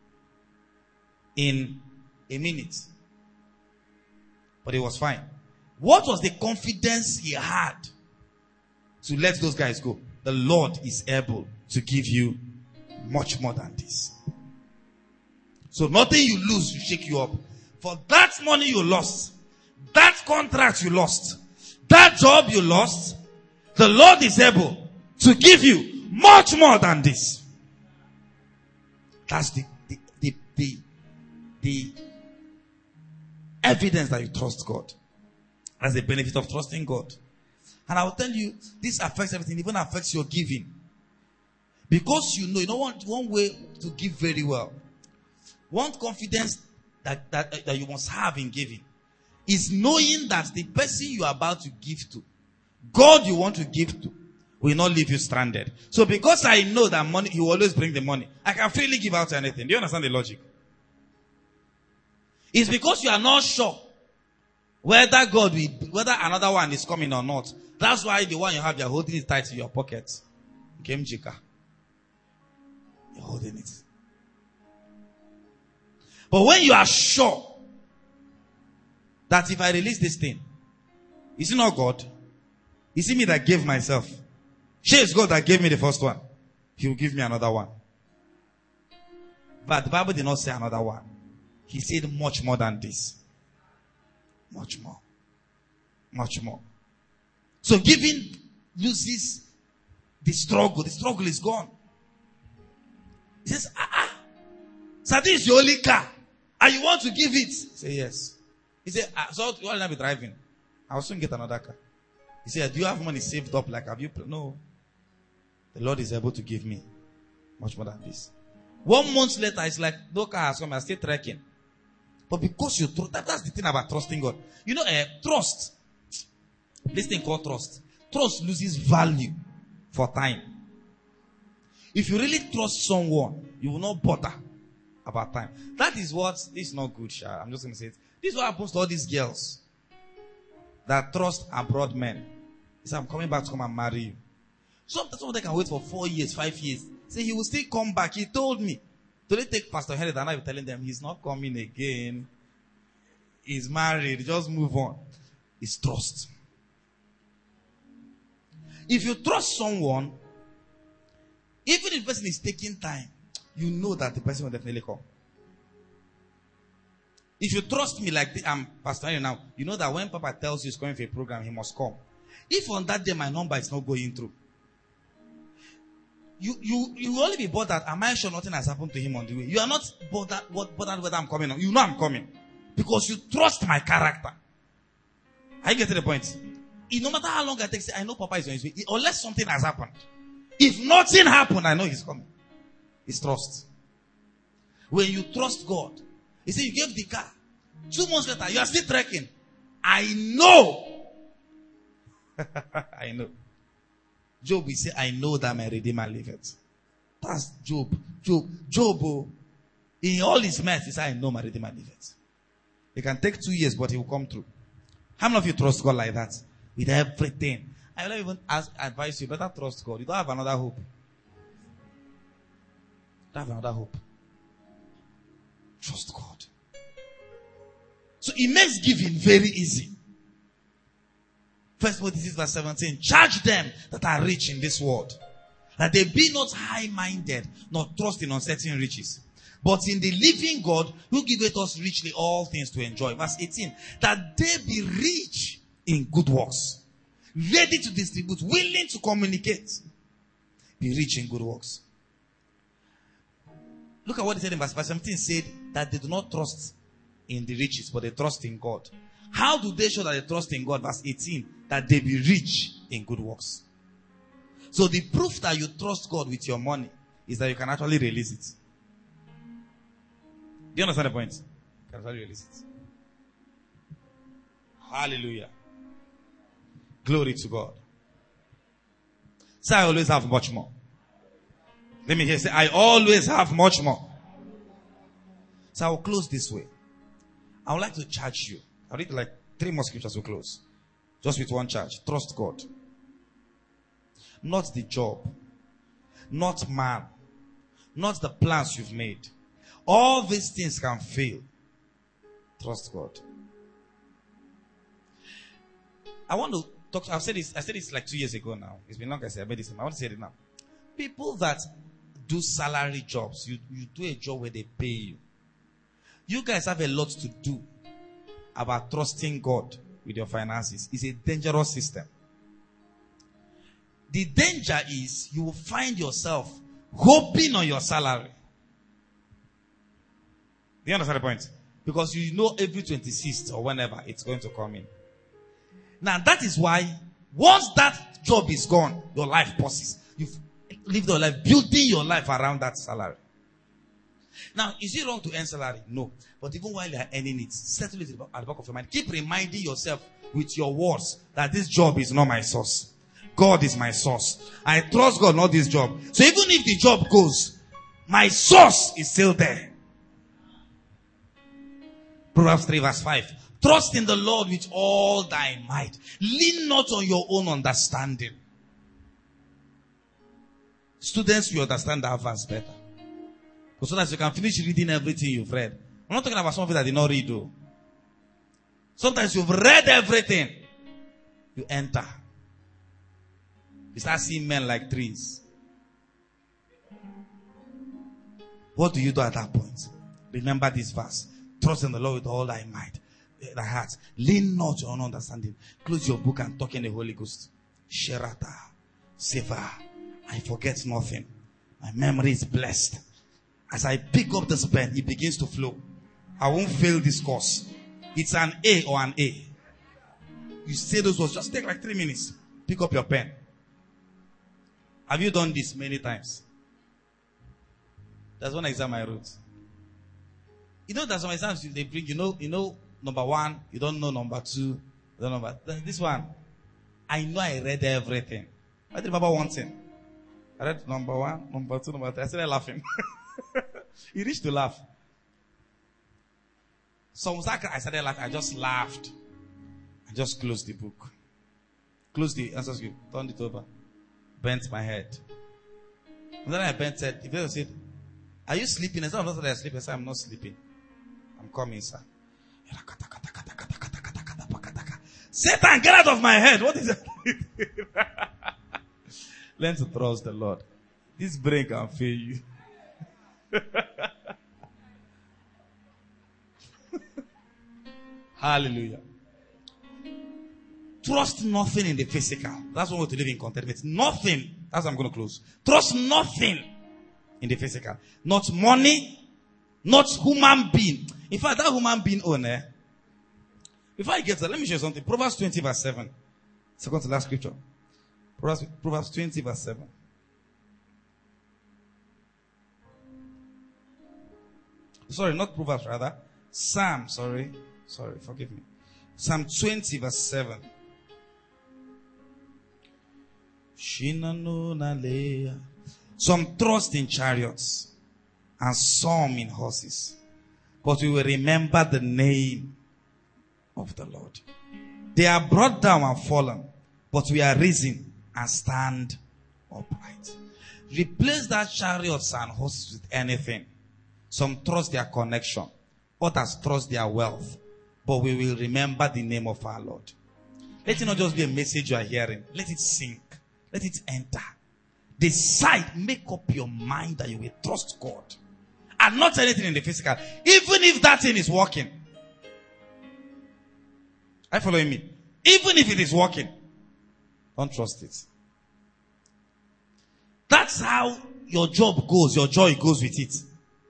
in a minute. But it was fine. What was the confidence he had to let those guys go? The Lord is able to give you much more than this. So nothing you lose will shake you up. For that money you lost, that contract you lost, that job you lost, the Lord is able to give you much more than this. That's the evidence that you trust God. That's the benefit of trusting God. And I will tell you, this affects everything, even affects your giving. Because you know one way to give very well. One confidence that you must have in giving is knowing that the person you are about to give to, God you want to give to, will not leave you stranded. So because I know that money, he will always bring the money, I can freely give out anything. Do you understand the logic? It's because you are not sure whether another one is coming or not. That's why the one you have, you're holding it tight in your pocket. Game jika. You're holding it. But when you are sure that if I release this thing, is it not God? Is it me that gave myself? Sure, it's God that gave me the first one. He will give me another one. But the Bible did not say another one. He said much more than this. Much more. Much more. So giving loses the struggle. The struggle is gone. He says, so this is your only car. And you want to give it? Say yes. He said, so you will be driving. I'll soon get another car. He said, do you have money saved up? Like, have you? No. The Lord is able to give me much more than this. 1 month later, it's like, no car has come. I'm still trekking. But because you trust, that's the thing about trusting God. You know, trust. This thing called trust. Trust loses value for time. If you really trust someone, you will not bother about time. That is what, this is not good, Sha. I'm just going to say it. This is what happens to all these girls that trust abroad men. He said, I'm coming back to come and marry you. Some they can wait for 4 years, 5 years. Say he will still come back. He told me. So they take Pastor Henry and I be telling them he's not coming again. He's married. Just move on. It's trust. If you trust someone, even if the person is taking time, you know that the person will definitely come. If you trust me like I'm Pastor Henry now, you know that when Papa tells you he's going for a program, he must come. If on that day my number is not going through, you will only be bothered. Am I sure nothing has happened to him on the way? You are not bothered whether I'm coming or you know I'm coming. Because you trust my character. I get to the point. No matter how long it takes, I know Papa is on his way. Unless something has happened. If nothing happened, I know he's coming. It's trust. When you trust God, he said you gave the car. 2 months later, you are still trekking. I know. I know. Job, we say, I know that my Redeemer liveth. That's Job. Job, in all his mess, he said, I know my Redeemer liveth. It can take 2 years, but he will come through. How many of you trust God like that? With everything. I will even advise you, better trust God. You don't have another hope. Have another hope. Trust God. So it makes giving very easy. 1 Timothy 6 verse 17. Charge them that are rich in this world, that they be not high-minded, nor trust in uncertain riches, but in the living God who giveth us richly all things to enjoy. Verse 18. That they be rich in good works, ready to distribute, willing to communicate. Be rich in good works. Look at what he said in verse 17. Said that they do not trust in the riches, but they trust in God. How do they show that they trust in God? Verse 18. That they be rich in good works. So the proof that you trust God with your money is that you can actually release it. Do you understand the point? You can actually release it. Hallelujah. Glory to God. Say, I always have much more. Let me hear. Say, I always have much more. So I will close this way. I would like to charge you. I'll read like 3 more scriptures to close. Just with one charge. Trust God. Not the job. Not man. Not the plans you've made. All these things can fail. Trust God. I want to talk. I said this like 2 years ago now. It's been long I said I made this. I want to say it now. People that do salary jobs, you do a job where they pay you. You guys have a lot to do about trusting God with your finances. It's a dangerous system. The danger is you will find yourself hoping on your salary. Do you understand the point? Because you know every 26th or whenever it's going to come in. Now that is why once that job is gone, your life pauses. You've lived your life building your life around that salary. Now, is it wrong to earn salary? No. But even while you are earning it, settle it at the back of your mind. Keep reminding yourself with your words that this job is not my source. God is my source. I trust God, not this job. So even if the job goes, my source is still there. Proverbs 3 verse 5. Trust in the Lord with all thy might. Lean not on your own understanding. Students, you understand that verse better. So that you can finish reading everything you've read. I'm not talking about something that you did not read though. Sometimes you've read everything. You enter. You start seeing men like trees. What do you do at that point? Remember this verse. Trust in the Lord with all thy might, thy heart. Lean not on your own understanding. Close your book and talk in the Holy Ghost. Sherata, Seva. I forget nothing. My memory is blessed. As I pick up this pen, it begins to flow. I won't fail this course. It's an A or an A. You say those words. Just take like 3 minutes. Pick up your pen. Have you done this many times? That's one exam I wrote. You know, there's some exams they bring. You know, number 1. You don't know number 2. You don't know this one. I know I read everything. I remember one thing. I read number 1, number 2, number 3. I started laughing. He reached to laugh. So I started laughing. I just laughed. I just closed the book. Closed the answer script. Turned it over. Bent my head. And then I bent it. The person said, are you sleeping? I said, I'm not sleeping. I said, I'm not sleeping. I'm coming, sir. Satan, get out of my head. What is it? Learn to trust the Lord. This brain can fail you. Hallelujah. Trust nothing in the physical. That's one way to live in contentment. Nothing. That's how I'm going to close. Trust nothing in the physical. Not money. Not human being. In fact, that human being owner. Before I get to that, let me show you something. Proverbs 20 verse 7. Second to last scripture. Proverbs 20 verse 7. Sorry, not Proverbs rather. Psalm, sorry, forgive me. Psalm 20 verse 7. Some trust in chariots and some in horses, but we will remember the name of the Lord. They are brought down and fallen, but we are risen and stand upright. Replace that chariots and horses with anything. Some trust their connection. Others trust their wealth. But we will remember the name of our Lord. Let it not just be a message you are hearing. Let it sink. Let it enter. Decide, make up your mind that you will trust God. And not anything in the physical. Even if that thing is working. Are you following me? Even if it is working. Don't trust it. That's how your job goes. Your joy goes with it.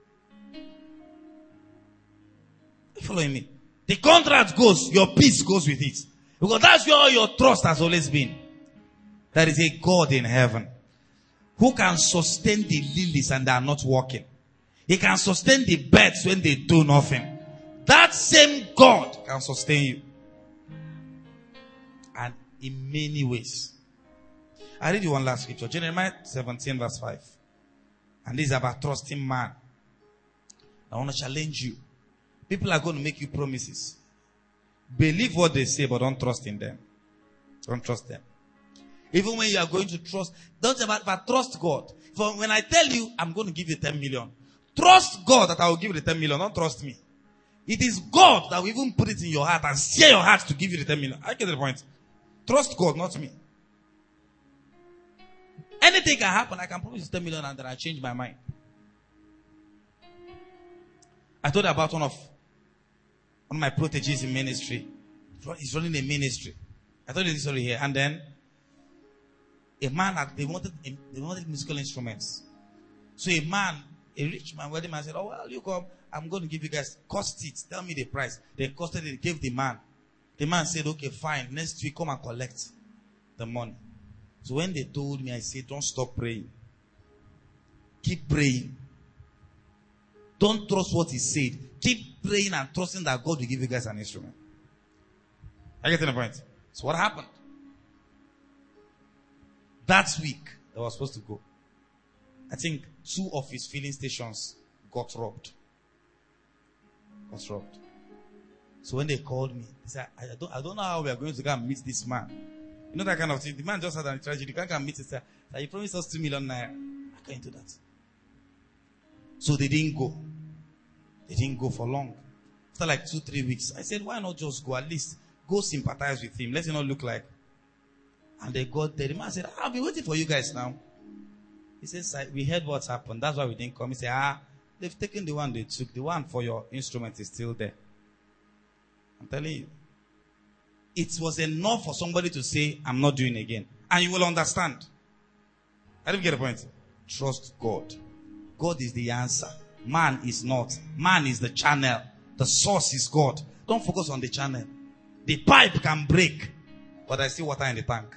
Are you following me? The contract goes. Your peace goes with it. Because that's where your trust has always been. There is a God in heaven who can sustain the lilies and they are not walking. He can sustain the birds when they do nothing. That same God can sustain you. And in many ways. I read you one last scripture. Jeremiah 17 verse 5. And this is about trusting man. I want to challenge you. People are going to make you promises. Believe what they say, but don't trust in them. Don't trust them. Even when you are going to trust, don't say, but trust God. For when I tell you, I'm going to give you 10 million. Trust God that I will give you the 10 million. Don't trust me. It is God that will even put it in your heart and steer your heart to give you the 10 million. I get the point. Trust God, not me. Anything can happen. I can promise you 10 million and then I change my mind. I told you about one of my proteges in ministry. He's running a ministry. I told you this story here. And then a man, they wanted musical instruments. So a rich man, wealthy man said, oh, well, you come. I'm going to give you guys, cost it. Tell me the price. They costed it, gave the man. The man said, okay, fine. Next week, come and collect the money. So when they told me, I said, don't stop praying. Keep praying. Don't trust what he said. Keep praying and trusting that God will give you guys an instrument. I get to the point. So what happened? That week, they were supposed to go. I think 2 of his filling stations got robbed. So when they called me, they said, I don't know how we are going to go and meet this man. You know that kind of thing. The man just had a tragedy. You can't go and meet him. Say, you promised us 2 million naira. I can't do that. So they didn't go. They didn't go for long. After like 2-3 weeks, I said, why not just go? At least go sympathize with him. Let it not look like. And they got there. The man said, I've been waiting for you guys now. He says, we heard what's happened. That's why we didn't come. He said, they've taken the one they took. The one for your instrument is still there. I'm telling you. It was enough for somebody to say, I'm not doing again. And you will understand. I didn't get the point. Trust God. God is the answer. Man is not. Man is the channel. The source is God. Don't focus on the channel. The pipe can break, but I see water in the tank.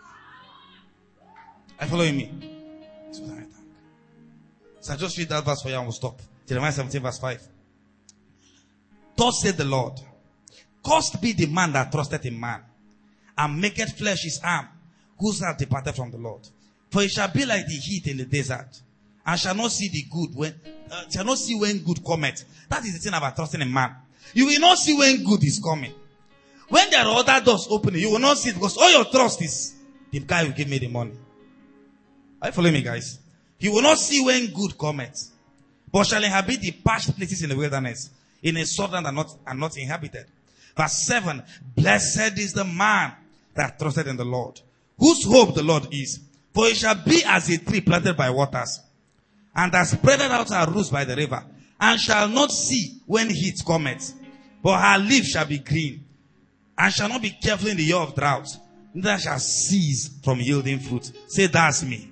Are you following me? It's water in the tank. So I just read that verse for you and we'll stop. Jeremiah 17 verse 5. Thus said the Lord, cursed be the man that trusted in man, and maketh flesh his arm, whose heart departed from the Lord. For it shall be like the heat in the desert, and shall not see when good cometh. That is the thing about trusting in man. You will not see when good is coming. When there are other doors opening, you will not see it because all your trust is the guy who gave me the money. Are you following me, guys? You will not see when good cometh, but shall inhabit the parched places in the wilderness, in a southern and not inhabited. Verse 7, blessed is the man that trusted in the Lord, whose hope the Lord is. For it shall be as a tree planted by waters, and that spreadeth out her roots by the river, and shall not see when heat cometh, but her leaf shall be green, and shall not be careful in the year of drought, neither shall cease from yielding fruit. Say, that's me.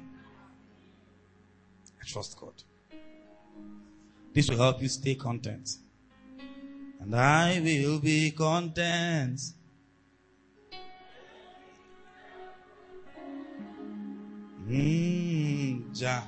I trust God. This will help you stay content. And I will be content. Ja.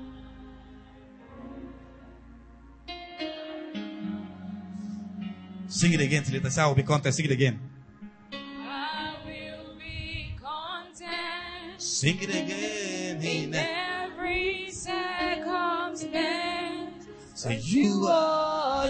Sing it again till it say I will be content. Sing it again. I will be content. Sing it again. In every circumstance. So you are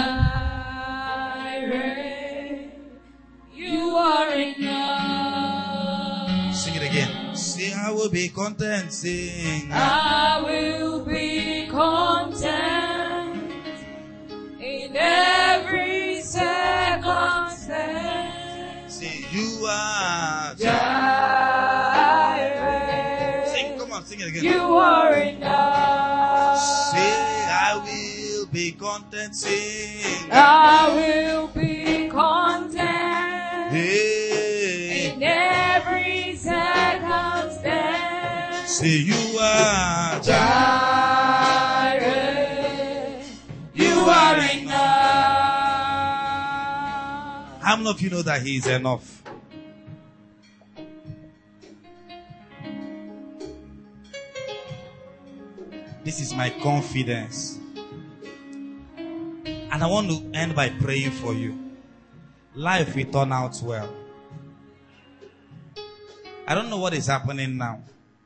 Jireh. You are enough. Sing it again. Say I will will be content. Sing. I will be content in every circumstance. See, you are Jireh. Sing, come on, sing it again. You are enough. Say, I will be content. Sing. I will be content Hey. in every circumstance. Say, you are Jireh. You are enough. How many of you know that He is enough? This is my confidence. And I want to end by praying for you. Life will turn out well. I don't know what is happening now.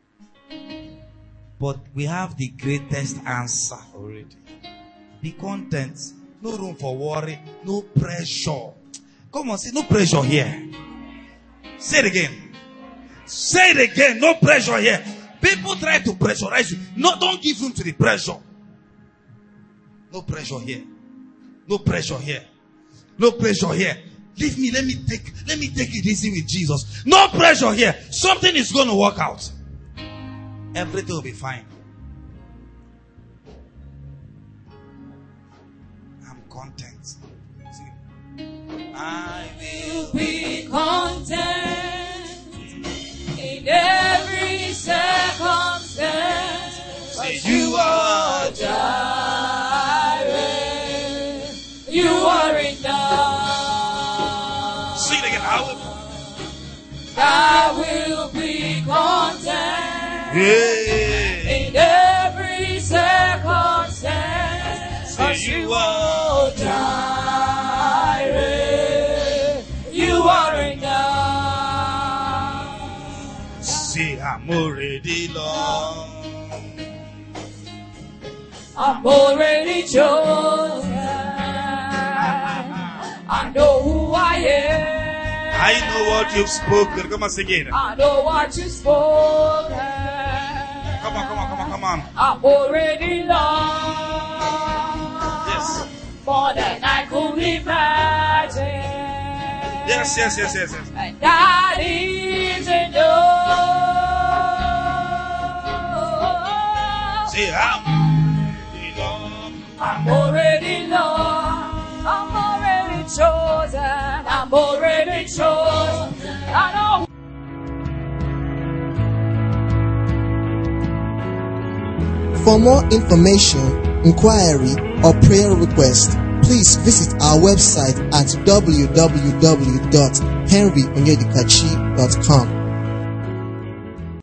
But we have the greatest answer already. Be content. No room for worry. No pressure. Come on, say no pressure here. Say it again. Say it again. No pressure here. People try to pressurize you. No, don't give room to the pressure. No pressure here. No pressure here. No pressure here. Leave me. Let me take it easy with Jesus. No pressure here. Something is going to work out. Everything will be fine. I'm content. I will Be content in every circumstance. say you are Jireh. You are enough. Sing it again. I will be content Yeah. in every circumstance. Say you are Jireh. You are enough. Say I'm already loved. I'm already chosen. I know who I am. I know what you've spoken. Come on, sing it. I know what you spoken. Come on. I'm already loved. Yes. More than I could imagine. Yes. And that is enough. Say I'm already loved. I'm already loved. I'm already chosen. I'm already chosen. I know. For more information, inquiry, or prayer request, please visit our website at www.henryonyedikachi.com.